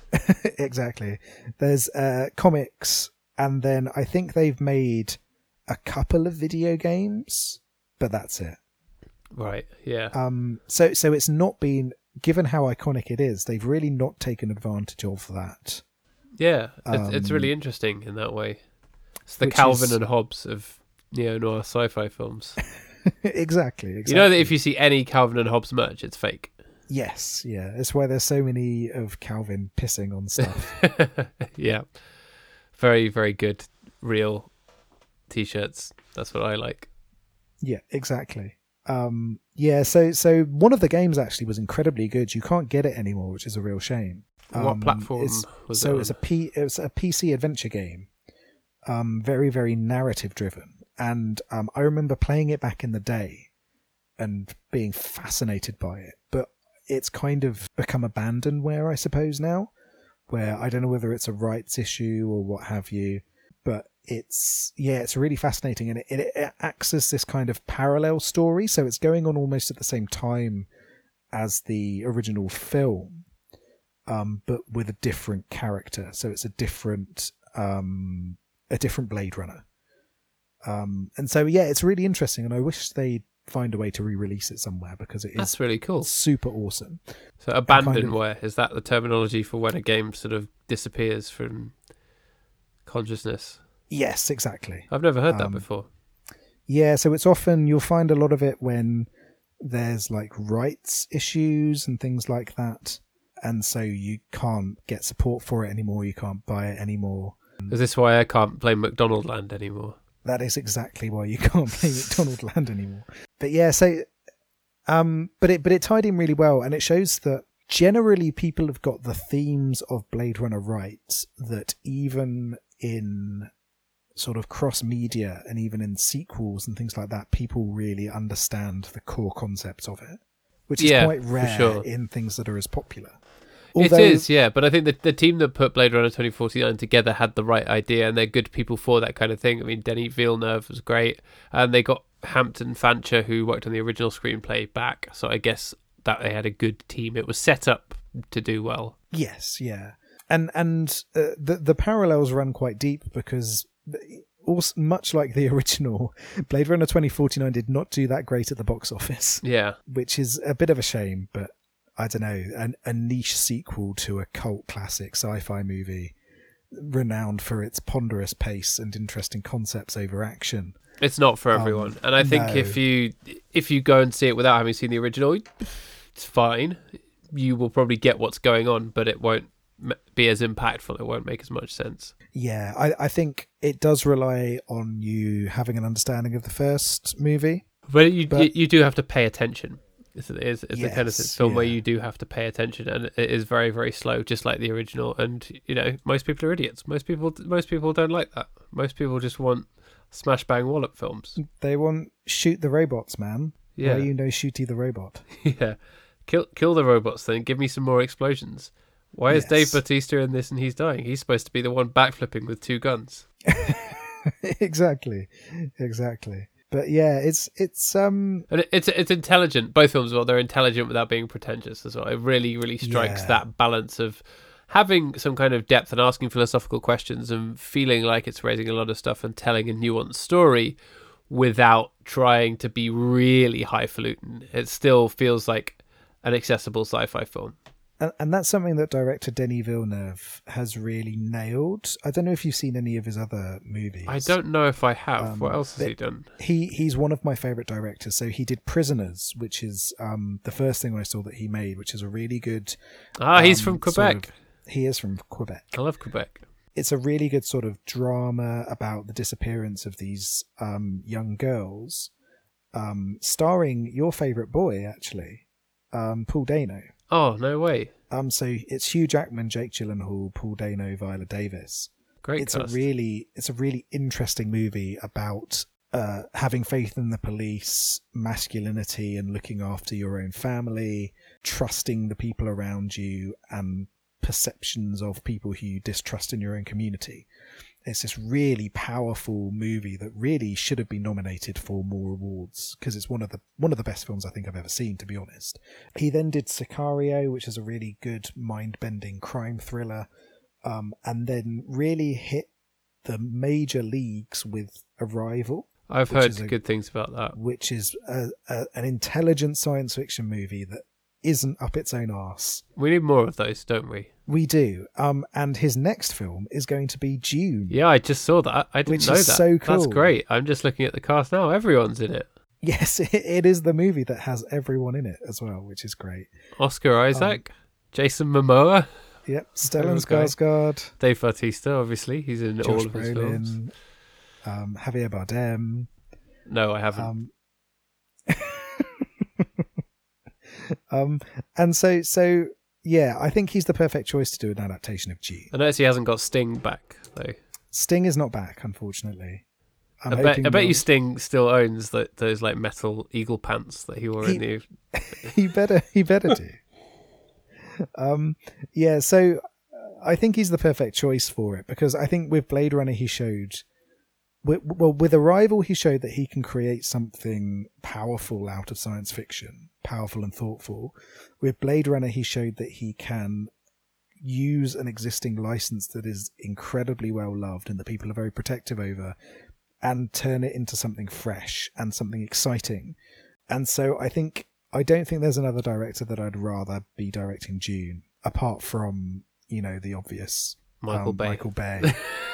Exactly. There's uh, comics, and then I think they've made a couple of video games, but that's it. Right, yeah. Um, so, so it's not been, given how iconic it is, they've really not taken advantage of that. Yeah, it's, Um, it's really interesting in that way. It's the which Calvin is- and Hobbes of neo-noir sci-fi films. exactly, exactly. You know that if you see any Calvin and Hobbes merch, it's fake. Yes, yeah. That's why there's so many of Calvin pissing on stuff. Yeah. Very, very good, real t-shirts. That's what I like. Yeah, exactly. Um, yeah, so so one of the games actually was incredibly good. You can't get it anymore, which is a real shame. What Um, platform it's- was so it it's on? a P it's a P C adventure game. Um, very very narrative driven, and um, I remember playing it back in the day and being fascinated by it. But it's kind of become abandonware, I suppose now, where I don't know whether it's a rights issue or what have you. But it's, yeah, it's really fascinating, and it, it, it acts as this kind of parallel story. So it's going on almost at the same time as the original film, um, but with a different character. So it's a different, um, a different Blade Runner. Um, and so, yeah, it's really interesting, and I wish they'd find a way to re-release it somewhere, because it is That's really cool. super awesome. So kind of- abandonware, is that the terminology for when a game sort of disappears from consciousness? Yes, exactly. I've never heard that Um, before. Yeah, so it's often, you'll find a lot of it when there's like rights issues and things like that. And so you can't get support for it anymore. You can't buy it anymore. Is this why I can't play McDonald Land anymore? That is exactly why you can't play McDonald Land anymore. But yeah, so, um, but it, but it tied in really well, and it shows that generally people have got the themes of Blade Runner right, that even in sort of cross media and even in sequels and things like that, people really understand the core concepts of it, which is Yeah, quite for rare sure. in things that are as popular. It is, yeah, but I think the the team that put Blade Runner twenty forty-nine together had the right idea, and they're good people for that kind of thing. I mean, Denis Villeneuve was great, and they got Hampton Fancher, who worked on the original screenplay, back. So I guess that they had a good team. It was set up to do well. Yes, yeah, and and uh, the the parallels run quite deep, because also, much like the original, Blade Runner twenty forty-nine did not do that great at the box office, Yeah, which is a bit of a shame. But I don't know, an, a niche sequel to a cult classic sci-fi movie, renowned for its ponderous pace and interesting concepts over action. it's not for Um, everyone, and I think no. if you if you go and see it without having seen the original, it's fine. You will probably get what's going on, but it won't m- be as impactful. It won't make as much sense. Yeah, I, I think it does rely on you having an understanding of the first movie. But you But- you, you do have to pay attention. It's, it's, it's the kind of Yes, film where yeah. you do have to pay attention, and it is very very slow, just like the original. And you know, most people are idiots. Most people most people don't like that. Most people just want smash bang wallop films. They want shoot the robots, man. Yeah, Why you know Shooty the robot? yeah. Kill kill the robots, then give me some more explosions. Why is Yes. Dave Bautista in this and he's dying? He's supposed to be the one backflipping with two guns. exactly, exactly. But yeah, it's it's um And it, it's it's intelligent. Both films, well, they're intelligent without being pretentious as well. It really, really strikes Yeah. that balance of having some kind of depth and asking philosophical questions and feeling like it's raising a lot of stuff and telling a nuanced story without trying to be really highfalutin. It still feels like an accessible sci-fi film. and, and that's something that director Denis Villeneuve has really nailed. I don't know if you've seen any of his other movies. I don't know if I have. Um, what else has but- he done? He he's one of my favorite directors. So he did Prisoners, which is um the first thing I saw that he made, which is a really good. Ah, he's um, from sort Quebec. of- he is from Quebec. I love Quebec. It's a really good sort of drama about the disappearance of these um, young girls, um, starring your favourite boy, actually, um, Paul Dano. Oh, no way. Um, so it's Hugh Jackman, Jake Gyllenhaal, Paul Dano, Viola Davis. Great It's cast. a really, it's a really interesting movie about uh, having faith in the police, masculinity, and looking after your own family, trusting the people around you, and perceptions of people who you distrust in your own community. It's this really powerful movie that really should have been nominated for more awards because it's one of the one of the best films I think I've ever seen, to be honest. He then did Sicario, which is a really good mind-bending crime thriller, um, and then really hit the major leagues with Arrival. I've heard a, good things about that. Which is a, a, an intelligent science fiction movie that isn't up its own arse. We need more of those, don't we? We do. Um, and his next film is going to be Dune. Yeah, I just saw that. I didn't which know is that. So cool. That's great. I'm just looking at the cast now. Everyone's in it. Yes, it, it is the movie that has everyone in it as well, which is great. Oscar Isaac, um, Jason Momoa. Yep, Stellan Skarsgård. Dave Bautista, obviously. He's in Josh all of Brolin, his films. Um, Javier Bardem. No, I haven't. Um, um, and so, so yeah, I think he's the perfect choice to do an adaptation of Dune. I notice he hasn't got Sting back, though. Sting is not back, unfortunately. I'm I bet, I bet you Sting still owns the, those like metal eagle pants that he wore he, in the... he better, he better do. um, yeah, so I think he's the perfect choice for it because I think with Blade Runner he showed... Well, with Arrival, he showed that he can create something powerful out of science fiction, powerful and thoughtful. With Blade Runner, he showed that he can use an existing license that is incredibly well loved and that people are very protective over and turn it into something fresh and something exciting. And so I think, I don't think there's another director that I'd rather be directing Dune, apart from, you know, the obvious Michael um, Bay. Michael Bay.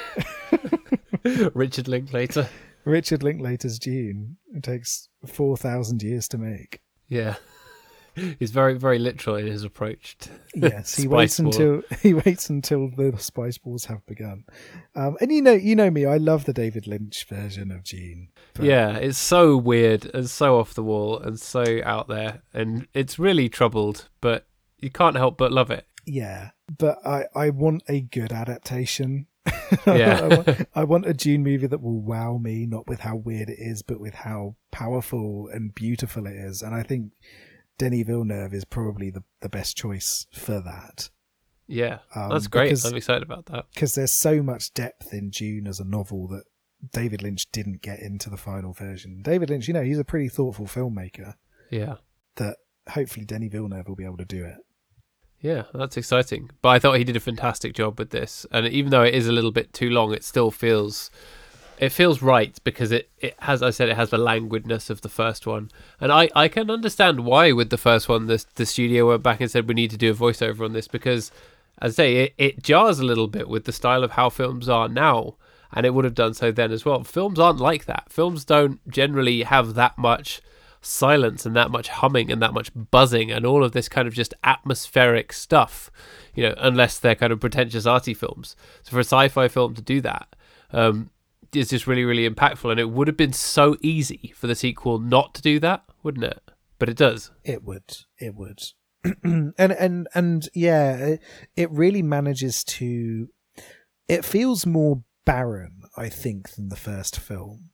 Richard Linklater. Richard Linklater's Dune. It takes four thousand years to make. Yeah. He's very, very literal in his approach. To yes, he waits War. until he waits until the Spice Wars have begun. Um, and you know, you know me, I love the David Lynch version of Dune. But... yeah, it's so weird and so off the wall and so out there, and it's really troubled, but you can't help but love it. Yeah, but I, I want a good adaptation. Yeah. I, want, I want a Dune movie that will wow me, not with how weird it is, but with how powerful and beautiful it is. And I think Denis Villeneuve is probably the, the best choice for that. Yeah, um, that's great. Because, I'm excited about that. Because there's so much depth in Dune as a novel that David Lynch didn't get into the final version. David Lynch, you know, he's a pretty thoughtful filmmaker. Yeah. That hopefully Denis Villeneuve will be able to do it. Yeah, that's exciting. But I thought he did a fantastic job with this. And even though it is a little bit too long, it still feels... It feels right because it, it has, I said, it has the languidness of the first one. And I, I can understand why with the first one, the, the studio went back and said, we need to do a voiceover on this because, as I say, it, it jars a little bit with the style of how films are now. And it would have done so then as well. Films aren't like that. Films don't generally have that much silence and that much humming and that much buzzing and all of this kind of just atmospheric stuff, you know, unless they're kind of pretentious arty films. So for a sci-fi film to do that, um, is just really, really impactful. And it would have been so easy for the sequel not to do that, wouldn't it? But it does. It would. It would. and and and yeah, it, it really manages to. It feels more barren, I think, than the first film.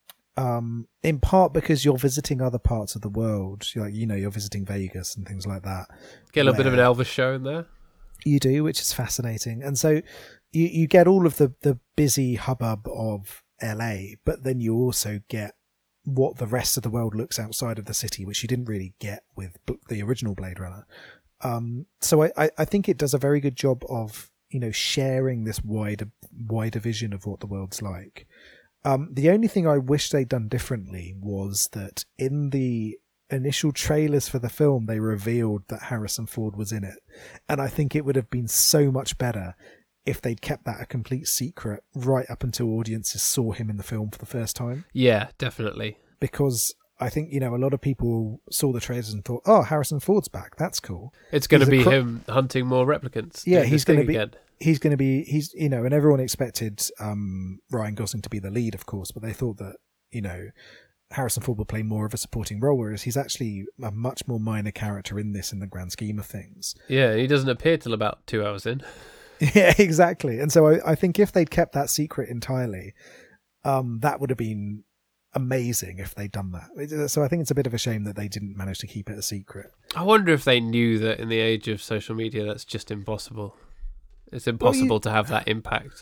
Um, in part because you're visiting other parts of the world, like you know, you're visiting Vegas and things like that. Get a little bit of an Elvis show in there. You do, which is fascinating, and so you you get all of the the busy hubbub of L A, but then you also get what the rest of the world looks outside of the city, which you didn't really get with the original Blade Runner. Um, so I, I think it does a very good job of, you know, sharing this wider wider vision of what the world's like. Um, the only thing I wish they'd done differently was that in the initial trailers for the film, they revealed that Harrison Ford was in it. And I think it would have been so much better if they'd kept that a complete secret right up until audiences saw him in the film for the first time. Yeah, definitely. Because I think, you know, a lot of people saw the trailers and thought, oh, Harrison Ford's back. That's cool. It's going to be cro- him hunting more replicants. Yeah, he's going to be... Again. He's going to be, he's, you know, and everyone expected um, Ryan Gosling to be the lead, of course, but they thought that, you know, Harrison Ford would play more of a supporting role, whereas he's actually a much more minor character in this in the grand scheme of things. Yeah, he doesn't appear till about two hours in. Yeah, exactly. And so I, I think if they'd kept that secret entirely, um, that would have been amazing if they'd done that. So I think it's a bit of a shame that they didn't manage to keep it a secret. I wonder if they knew that in the age of social media, that's just impossible. It's impossible well, you... to have that impact.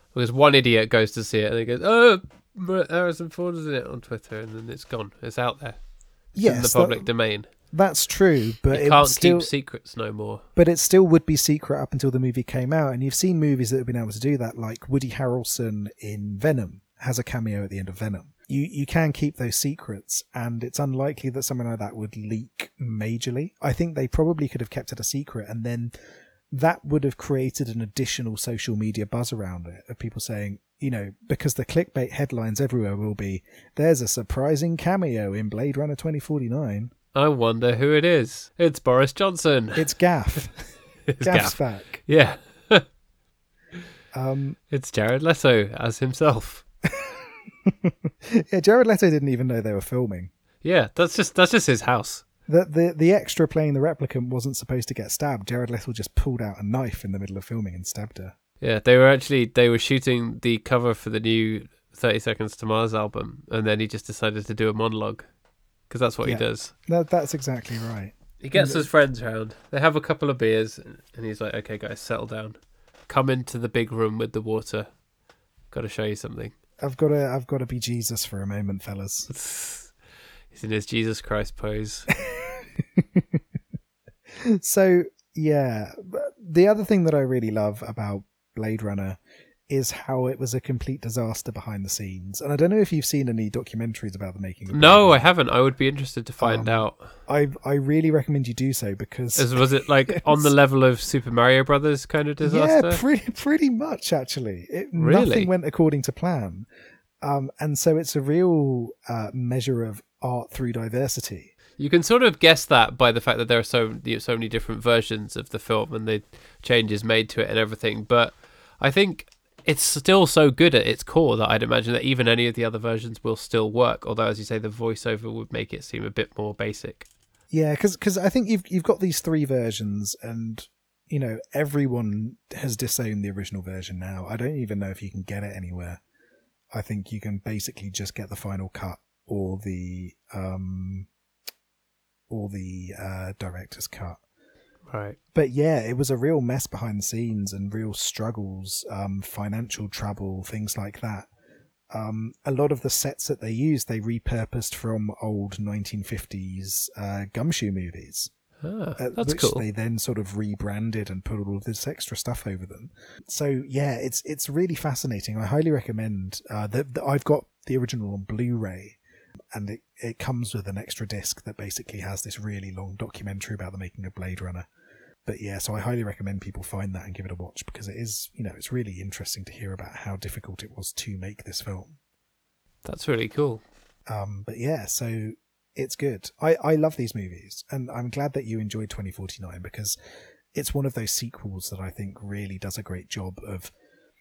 Because one idiot goes to see it and he goes, "Oh, Harrison Ford is in it" on Twitter, and then it's gone. It's out there. It's yes, in the public that, domain. That's true, but you it can't still, keep secrets no more. But it still would be secret up until the movie came out, and you've seen movies that have been able to do that, like Woody Harrelson in Venom has a cameo at the end of Venom. You you can keep those secrets, and it's unlikely that something like that would leak majorly. I think they probably could have kept it a secret, and then that would have created an additional social media buzz around it of people saying, you know, because the clickbait headlines everywhere will be, "There's a surprising cameo in Blade Runner twenty forty-nine. I wonder who it is. It's Boris Johnson. It's Gaff. It's Gaff's Gaff. back. Yeah. um, it's Jared Leto as himself. yeah, Jared Leto didn't even know they were filming. Yeah, that's just that's just his house. The, the the extra playing the replicant wasn't supposed to get stabbed. Jared Leto just pulled out a knife in the middle of filming and stabbed her. Yeah, they were actually they were shooting the cover for the new thirty Seconds to Mars album, and then he just decided to do a monologue because that's what yeah, he does. That, that's exactly right. He gets his friends round. They have a couple of beers, and he's like, "Okay, guys, settle down. Come into the big room with the water. Got to show you something. I've got to I've got to be Jesus for a moment, fellas." He's in his Jesus Christ pose. So yeah, the other thing that I really love about Blade Runner is how it was a complete disaster behind the scenes. And I don't know if you've seen any documentaries about the making of Blade No, Runner. I haven't. I would be interested to find Um, out. I I really recommend you do so because As, was it like on the level of Super Mario Brothers kind of disaster? yeah, pretty pretty much actually. It, Really? Nothing went according to plan, um, and so it's a real uh, measure of art through diversity. You can sort of guess that by the fact that there are so so many different versions of the film and the changes made to it and everything. But I think it's still so good at its core that I'd imagine that even any of the other versions will still work. Although, as you say, the voiceover would make it seem a bit more basic. Yeah, because I think you've you've got these three versions, and you know everyone has disowned the original version now. I don't even know if you can get it anywhere. I think you can basically just get the final cut or the um or the uh, director's cut. Right. But yeah, it was a real mess behind the scenes and real struggles, um, financial trouble, things like that. Um, a lot of the sets that they used, they repurposed from old nineteen fifties uh, Gumshoe movies. Ah, uh, that's which cool. They then sort of rebranded and put all of this extra stuff over them. So yeah, it's it's really fascinating. I highly recommend uh, that. I've got the original on Blu-ray, and it, it comes with an extra disc that basically has this really long documentary about the making of Blade Runner. But yeah, so I highly recommend people find that and give it a watch because it is, you know, it's really interesting to hear about how difficult it was to make this film. That's really cool. Um, but yeah, so it's good. I, I love these movies, and I'm glad that you enjoyed twenty forty-nine because it's one of those sequels that I think really does a great job of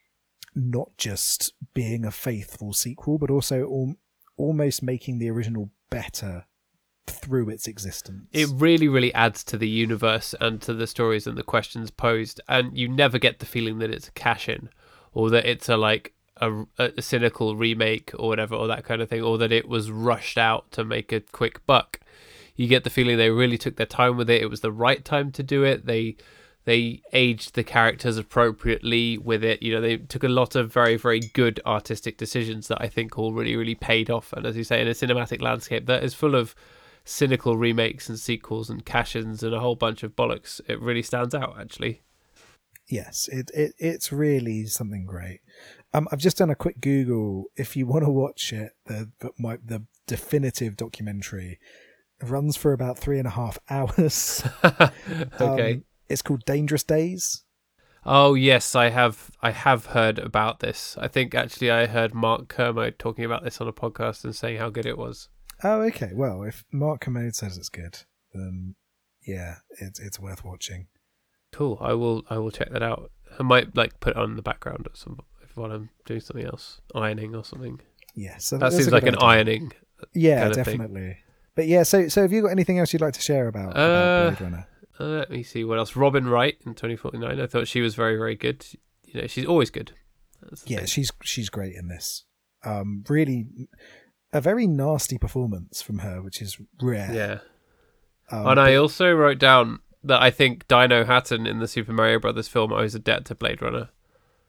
not just being a faithful sequel, but also al- almost making the original better through its existence. It really, really adds to the universe and to the stories and the questions posed, and you never get the feeling that it's a cash-in or that it's a like a, a cynical remake or whatever, or that kind of thing, or that it was rushed out to make a quick buck. You get the feeling they really took their time with it. It was the right time to do it. They they aged the characters appropriately with it. You know, they took a lot of very, very good artistic decisions that I think all really, really paid off. And as you say, in a cinematic landscape that is full of cynical remakes and sequels and cash-ins and a whole bunch of bollocks, it really stands out, actually. Yes, it, it it's really something great. Um, I've just done a quick Google. If you want to watch it, the my, the definitive documentary runs for about three and a half hours. Okay. Um, it's called Dangerous Days. Oh yes, I have. I have heard about this. I think actually I heard Mark Kermode talking about this on a podcast and saying how good it was. Oh, okay. Well, if Mark Kermode says it's good, then yeah, it's it's worth watching. Cool. I will. I will check that out. I might like put it on in the background at some if while I'm doing something else, ironing or something. Yeah, so that that's seems a like good an idea. ironing. Yeah, kind of definitely. thing. But yeah, so so have you got anything else you'd like to share about, Uh, about Blade Runner? Uh, let me see what else. Robin Wright in twenty forty-nine. I thought she was very, very good. You know, she's always good. That's the Yeah, thing. she's she's great in this. Um, really, a very nasty performance from her, which is rare. Yeah. Um, and I but- also wrote down that I think Dino Hatton in the Super Mario Brothers film owes a debt to Blade Runner.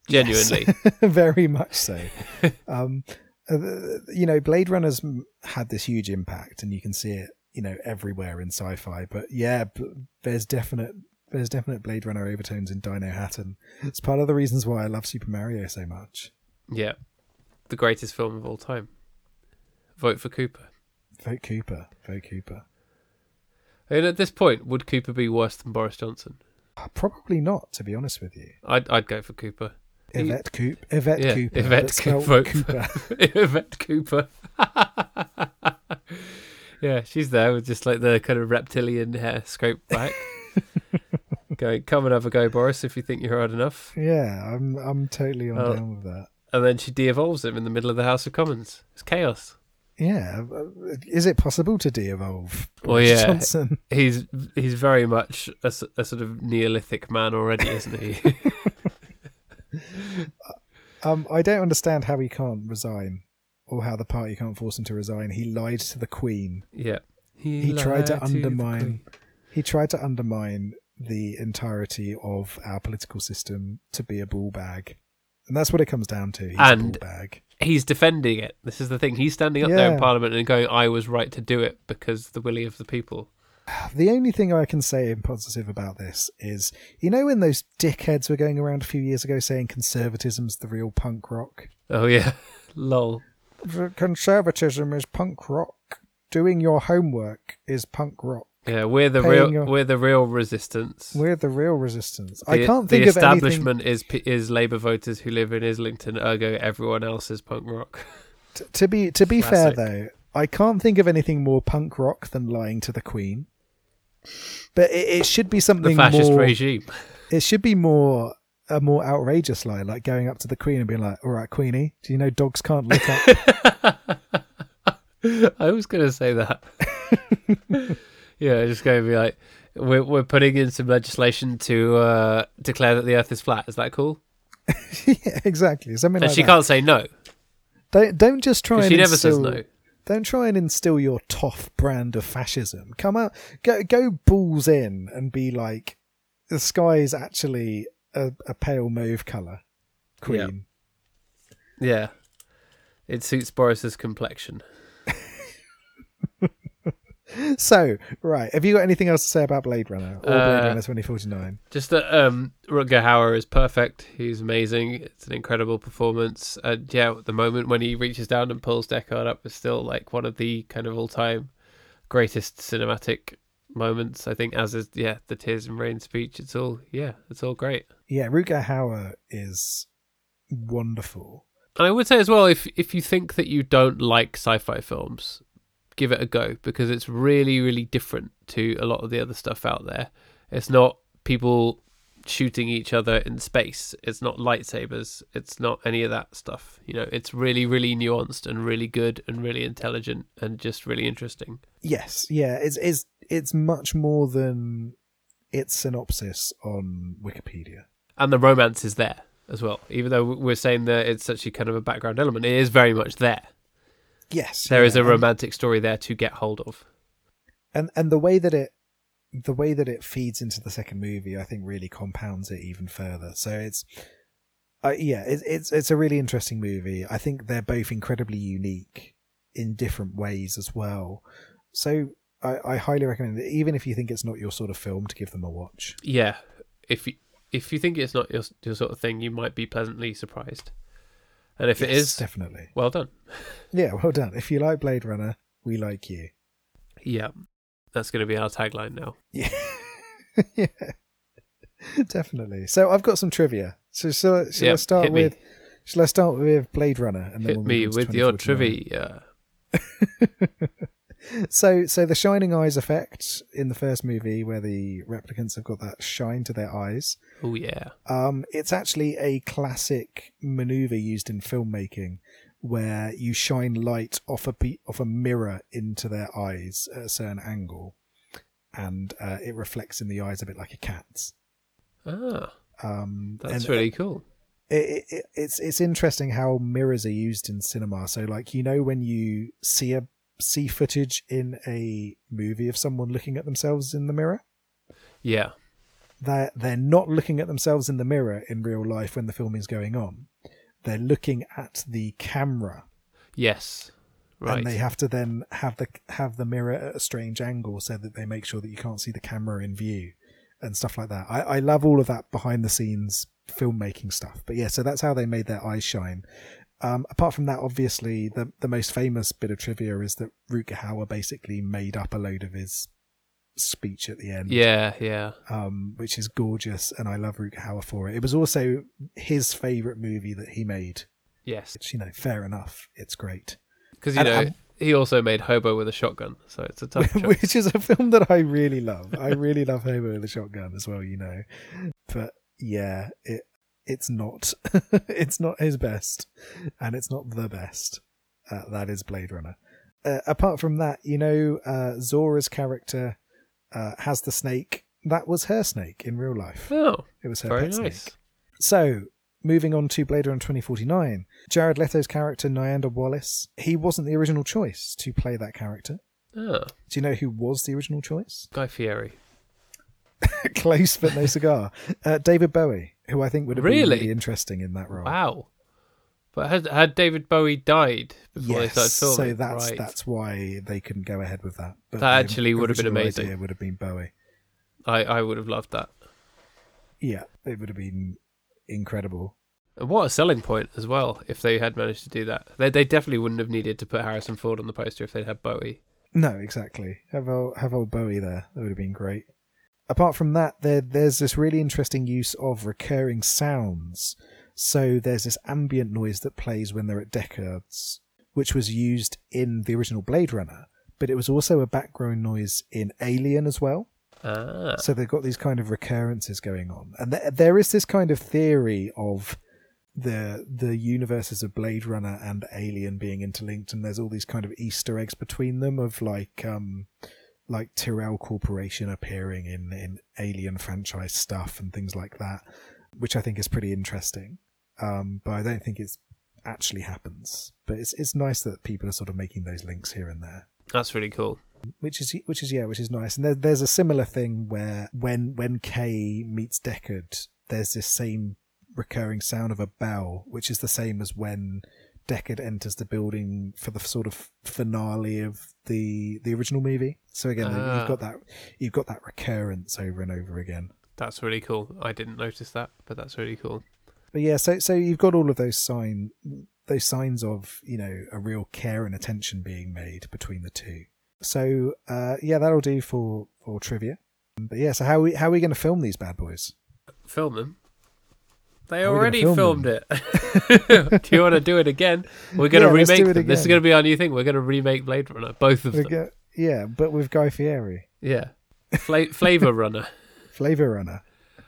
Genuinely. Yes. Very much so. um, uh, you know, Blade Runner's had this huge impact, and you can see it, you know, everywhere in sci-fi. But yeah, there's definite there's definite Blade Runner overtones in Dino Hatton. It's part of the reasons why I love Super Mario so much. Yeah, the greatest film of all time. Vote for Cooper. Vote Cooper. Vote Cooper. And at this point, would Cooper be worse than Boris Johnson? Probably not, to be honest with you. I'd I'd go for Cooper. Yvette Cooper. Yvette yeah, Cooper. Yvette Cooper. Cooper. Yvette Cooper. Yeah, she's there with just like the kind of reptilian hair scraped back. Going, come and have a go, Boris, if you think you're hard enough. Yeah, I'm I'm totally on Oh. down with that. And then she de-evolves him in the middle of the House of Commons. It's chaos. Yeah, is it possible to de-evolve Well, Boris yeah. Johnson? He's he's very much a, s- a sort of Neolithic man already, isn't he? um, I don't understand how he can't resign, or how the party can't force him to resign. He lied to the Queen. Yeah. He tried to lied the undermine. Queen. He tried to undermine the entirety of our political system to be a ball bag, and that's what it comes down to. He's And- a ball bag. He's defending it. This is the thing. He's standing up there in Yeah. Parliament and going, I was right to do it because the will of the people. The only thing I can say in positive about this is, you know, when those dickheads were going around a few years ago saying conservatism's the real punk rock. Oh, yeah. Lol. Conservatism is punk rock. Doing your homework is punk rock. Yeah, we're the Paying real your- we're the real resistance. We're the real resistance. The, I can't think the of anything. establishment is p- is Labour voters who live in Islington, ergo everyone else is punk rock. T- to be to be fair Classic. though, I can't think of anything more punk rock than lying to the Queen. But it, it should be The something fascist more. regime. It should be more a more outrageous lie, like going up to the Queen and being like, "All right, Queenie, do you know dogs can't lick up?" I was going to say that. Yeah, just going to be like, we're we're putting in some legislation to uh, declare that the Earth is flat. Is that cool? Yeah, exactly. Something And like she that. can't say no. Don't don't just try 'Cause and she never instill, says no. Don't try and instill your tough brand of fascism. Come out, go go balls in, and be like, the sky is actually a, a pale mauve colour, Queen. Yeah. It suits Boris's complexion. So, right, have you got anything else to say about Blade Runner or Blade Uh, Runner twenty forty-nine? Just that um, Rutger Hauer is perfect. He's amazing. It's an incredible performance. And yeah, at the moment when he reaches down and pulls Deckard up is still like one of the kind of all-time greatest cinematic moments. I think, as is yeah the Tears and Rain speech. It's all yeah, it's all great. Yeah, Rutger Hauer is wonderful. And I would say as well, if if you think that you don't like sci-fi films, give it a go, because it's really, really different to a lot of the other stuff out there. It's not people shooting each other in space. It's not lightsabers. It's not any of that stuff. You know, it's really, really nuanced and really good and really intelligent and just really interesting. Yes, yeah, it's it's it's much more than its synopsis on Wikipedia. And the romance is there as well. Even though we're saying that it's such a kind of a background element, it is very much there. Yes, There yeah, is a and- romantic story there to get hold of. and and the way that it the way that it feeds into the second movie, I think, really compounds it even further. So it's uh, yeah, it's it's it's a really interesting movie. I think they're both incredibly unique in different ways as well. So I, I highly recommend it, even if you think it's not your sort of film, to give them a watch. Yeah, if you if you think it's not your your sort of thing, you might be pleasantly surprised. And if it Yes, is, definitely. well done. Yeah, well done. If you like Blade Runner, we like you. Yeah, that's going to be our tagline now. Yeah, yeah, definitely. So I've got some trivia. So shall, shall I Yep, start hit me. with? Shall I start with Blade Runner and then Hit we'll me move on to with your twenty trivia. forty-nine? So, so the shining eyes effect in the first movie, where the replicants have got that shine to their eyes, Oh yeah, um, it's actually a classic maneuver used in filmmaking, where you shine light off a be- off a mirror into their eyes at a certain angle, and uh, it reflects in the eyes a bit like a cat's. ah, Um, that's and really cool. it, it, it's it's interesting how mirrors are used in cinema. So, like, you know, when you see a see footage in a movie of someone looking at themselves in the mirror, Yeah, they're, they're not looking at themselves in the mirror in real life when the filming's going on. They're looking at the camera. Yes. Right. And they have to then have the have the mirror at a strange angle so that they make sure that you can't see the camera in view and stuff like that. I, I love all of that behind the scenes filmmaking stuff. But yeah, so that's how they made their eyes shine. Um, apart from that, obviously, the, the most famous bit of trivia is that Rutger Hauer basically made up a load of his speech at the end. Yeah, yeah. Um, which is gorgeous, and I love Rutger Hauer for it. It was also his favourite movie that he made. Yes. Which, you know, fair enough. It's great. Because, you and, know, and, he also made Hobo with a Shotgun, so it's a tough choice. Which is a film that I really love. I really love Hobo with a Shotgun as well, you know. But, yeah, it it's not. It's not his best, and it's not the best. Uh, that is Blade Runner. Uh, apart from that, you know, uh, Zora's character uh, has the snake. That was her snake in real life. Oh, it was her very pet nice. snake. So, moving on to Blade Runner twenty forty-nine, Jared Leto's character, Nyanda Wallace, he wasn't the original choice to play that character. Oh. Do you know who was the original choice? Guy Fieri. Close, but no cigar. Uh, David Bowie, who I think would have Really? been really interesting in that role. Wow. But had, had David Bowie died before Yes, they started filming? so that's right. that's why they couldn't go ahead with that. But That the actually would have been original amazing. idea would have been Bowie. I, I would have loved that. Yeah, it would have been incredible. And what a selling point as well, if they had managed to do that. They they definitely wouldn't have needed to put Harrison Ford on the poster if they'd had Bowie. No, exactly. Have old, have old Bowie there. That would have been great. Apart from that, there there's this really interesting use of recurring sounds. So there's this ambient noise that plays when they're at Deckard's, which was used in the original Blade Runner, but it was also a background noise in Alien as well. Ah. So they've got these kind of recurrences going on. And th- there is this kind of theory of the the universes of Blade Runner and Alien being interlinked, and there's all these kind of Easter eggs between them of like um like Tyrell Corporation appearing in, in Alien franchise stuff and things like that, which I think is pretty interesting. Um, but I don't think it's actually happens. But it's it's nice that people are sort of making those links here and there. That's really cool. Which is which is yeah, which is nice. And there, there's a similar thing where when when Kay meets Deckard, there's this same recurring sound of a bell, which is the same as when Deckard enters the building for the sort of finale of the the original movie. So again, Ah. you've got that you've got that recurrence over and over again. That's really cool. I didn't notice that, but that's really cool. But yeah, so so you've got all of those sign those signs of, you know, a real care and attention being made between the two. So uh, yeah, that'll do for, for trivia. But yeah, so how are we how are we going to film these bad boys? Film them? They How are we already gonna film filmed it. Do you want to do it again? We're going to Yeah, let's remake do it them. This is again. going to be our new thing. We're going to remake Blade Runner, both of We them. get, yeah, but with Guy Fieri, Yeah. Fla- Flavor Runner. Flavor Runner.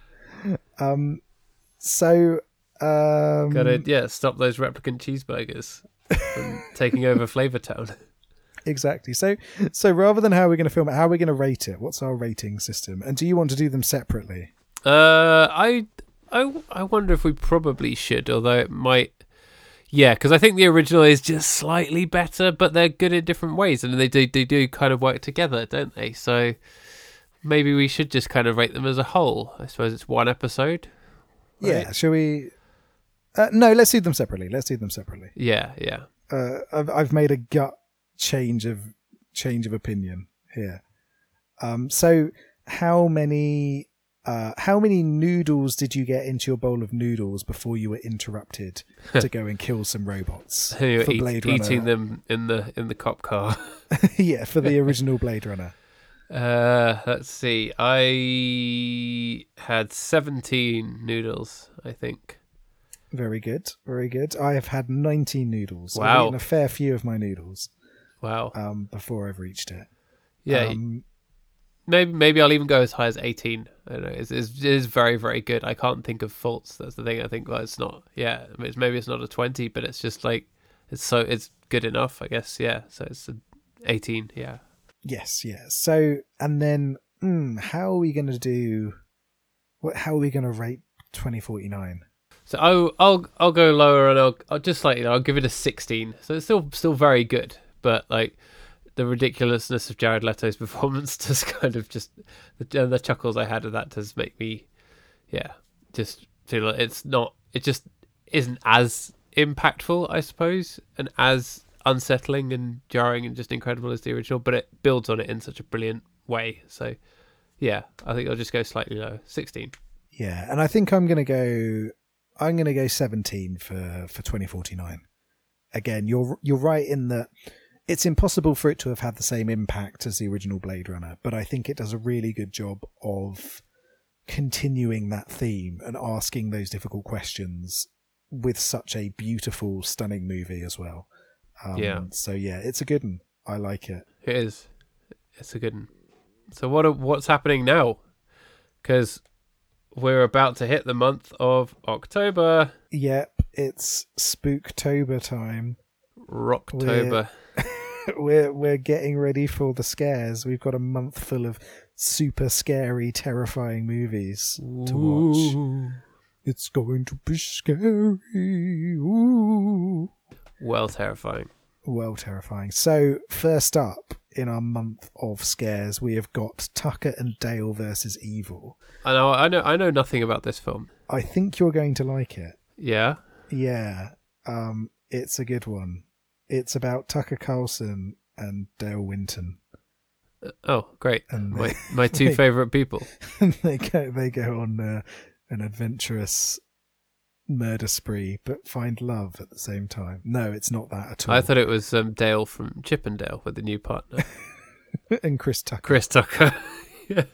Um, so um, Got to yeah, stop those replicant cheeseburgers from taking over Flavor Town. exactly. So so rather than how we're going to film it, how are we going to rate it? What's our rating system? And do you want to do them separately? Uh, I, I, I wonder if we probably should, although it might. Yeah, because I think the original is just slightly better, but they're good in different ways, and they do they do kind of work together, don't they? So maybe we should just kind of rate them as a whole. I suppose it's one episode. Right? Yeah. Shall we? Uh, no, let's do them separately. Let's do them separately. Yeah, yeah. Uh, I've I've made a gut change of change of opinion here. Um, so how many uh, how many noodles did you get into your bowl of noodles before you were interrupted to go and kill some robots You were for eat- Blade Runner? eating them in the in the cop car. Yeah, for the original Blade Runner. Uh, let's see. I had seventeen noodles, I think. Very good, very good. I have had nineteen noodles. I've Wow. eaten a fair few of my noodles Wow. um, before I've reached it. Yeah. Um, Maybe maybe I'll even go as high as eighteen. I don't know. It's, it's, it is very, very good. I can't think of faults. That's the thing. I think well, it's not. Yeah, I mean, it's, maybe it's not a twenty, but it's just like it's so it's good enough, I guess. Yeah. So it's a eighteen. Yeah. Yes, yes. So, and then, mm, how are we going to do? What? How are we going to rate twenty forty-nine? So I'll I'll I'll go lower and I'll I'll just like you know I'll give it a sixteen. So it's still still very good, but like the ridiculousness of Jared Leto's performance does kind of just the, and the chuckles I had of that does make me, yeah, just feel like it's not. It just isn't as impactful, I suppose, and as unsettling and jarring and just incredible as the original, but it builds on it in such a brilliant way. So, yeah, I think I'll just go slightly lower, sixteen. Yeah, and I think I'm gonna go. I'm gonna go seventeen for for twenty forty-nine. Again, you're you're right in that it's impossible for it to have had the same impact as the original Blade Runner, but I think it does a really good job of continuing that theme and asking those difficult questions with such a beautiful, stunning movie as well. Um, yeah. So yeah, it's a good one. I like it. It is. It's a good one. So what? Are, what's happening now? Because we're about to hit the month of October. Yep, it's Spooktober time. Rocktober. We're, we're we're getting ready for the scares. We've got a month full of super scary, terrifying movies to watch. Ooh. It's going to be scary. Ooh. Well, terrifying. Well, terrifying. So, first up in our month of scares, we have got Tucker and Dale versus Evil. I know. I know. I know nothing about this film. I think you're going to like it. Yeah. Yeah. Um, it's a good one. It's about Tucker Carlson and Dale Winton. Uh, oh, great! And my they, my two they, favorite people. And they go they go on uh, an adventurous murder spree, but find love at the same time. No, it's not that at all. I thought it was um, Dale from Chippendale with the new partner. And Chris Tucker. Chris Tucker. Yeah.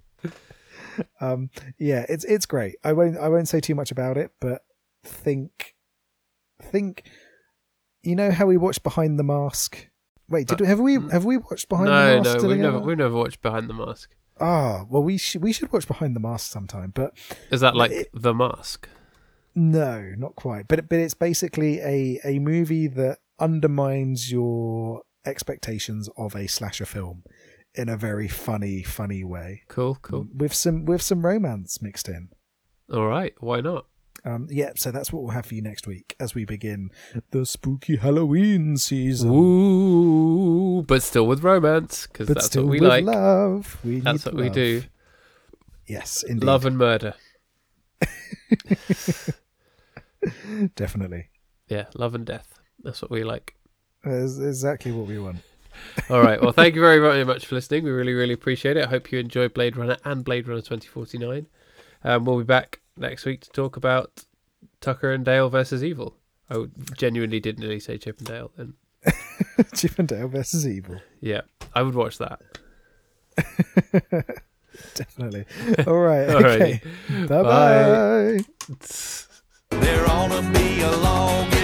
Um, yeah, it's it's great. I won't I won't say too much about it, but think think. You know how we watched Behind the Mask? Wait, did we, have we have we watched Behind no, the Mask? No, no, we've together? never we've never watched Behind the Mask. Ah, well, we should we should watch Behind the Mask sometime. But is that like it, The Mask? No, not quite. But but it's basically a a movie that undermines your expectations of a slasher film in a very funny funny way. Cool, cool. With some with some romance mixed in. All right, why not? Um, yeah, so that's what we'll have for you next week as we begin the spooky Halloween season. Ooh, but still with romance, because that's still what we with like. Love. We that's need what love. we do. Yes, indeed. Love and murder. Definitely. Yeah, love and death. That's what we like. That's exactly what we want. All right. Well, thank you very, very much for listening. We really, really appreciate it. I hope you enjoyed Blade Runner and Blade Runner twenty forty-nine. Um, we'll be back next week to talk about Tucker and Dale versus Evil. I genuinely did nearly say Chip and Dale then. Chip and Dale versus Evil. Yeah, I would watch that. Definitely. All right. Okay. Bye bye. There ought to be a law.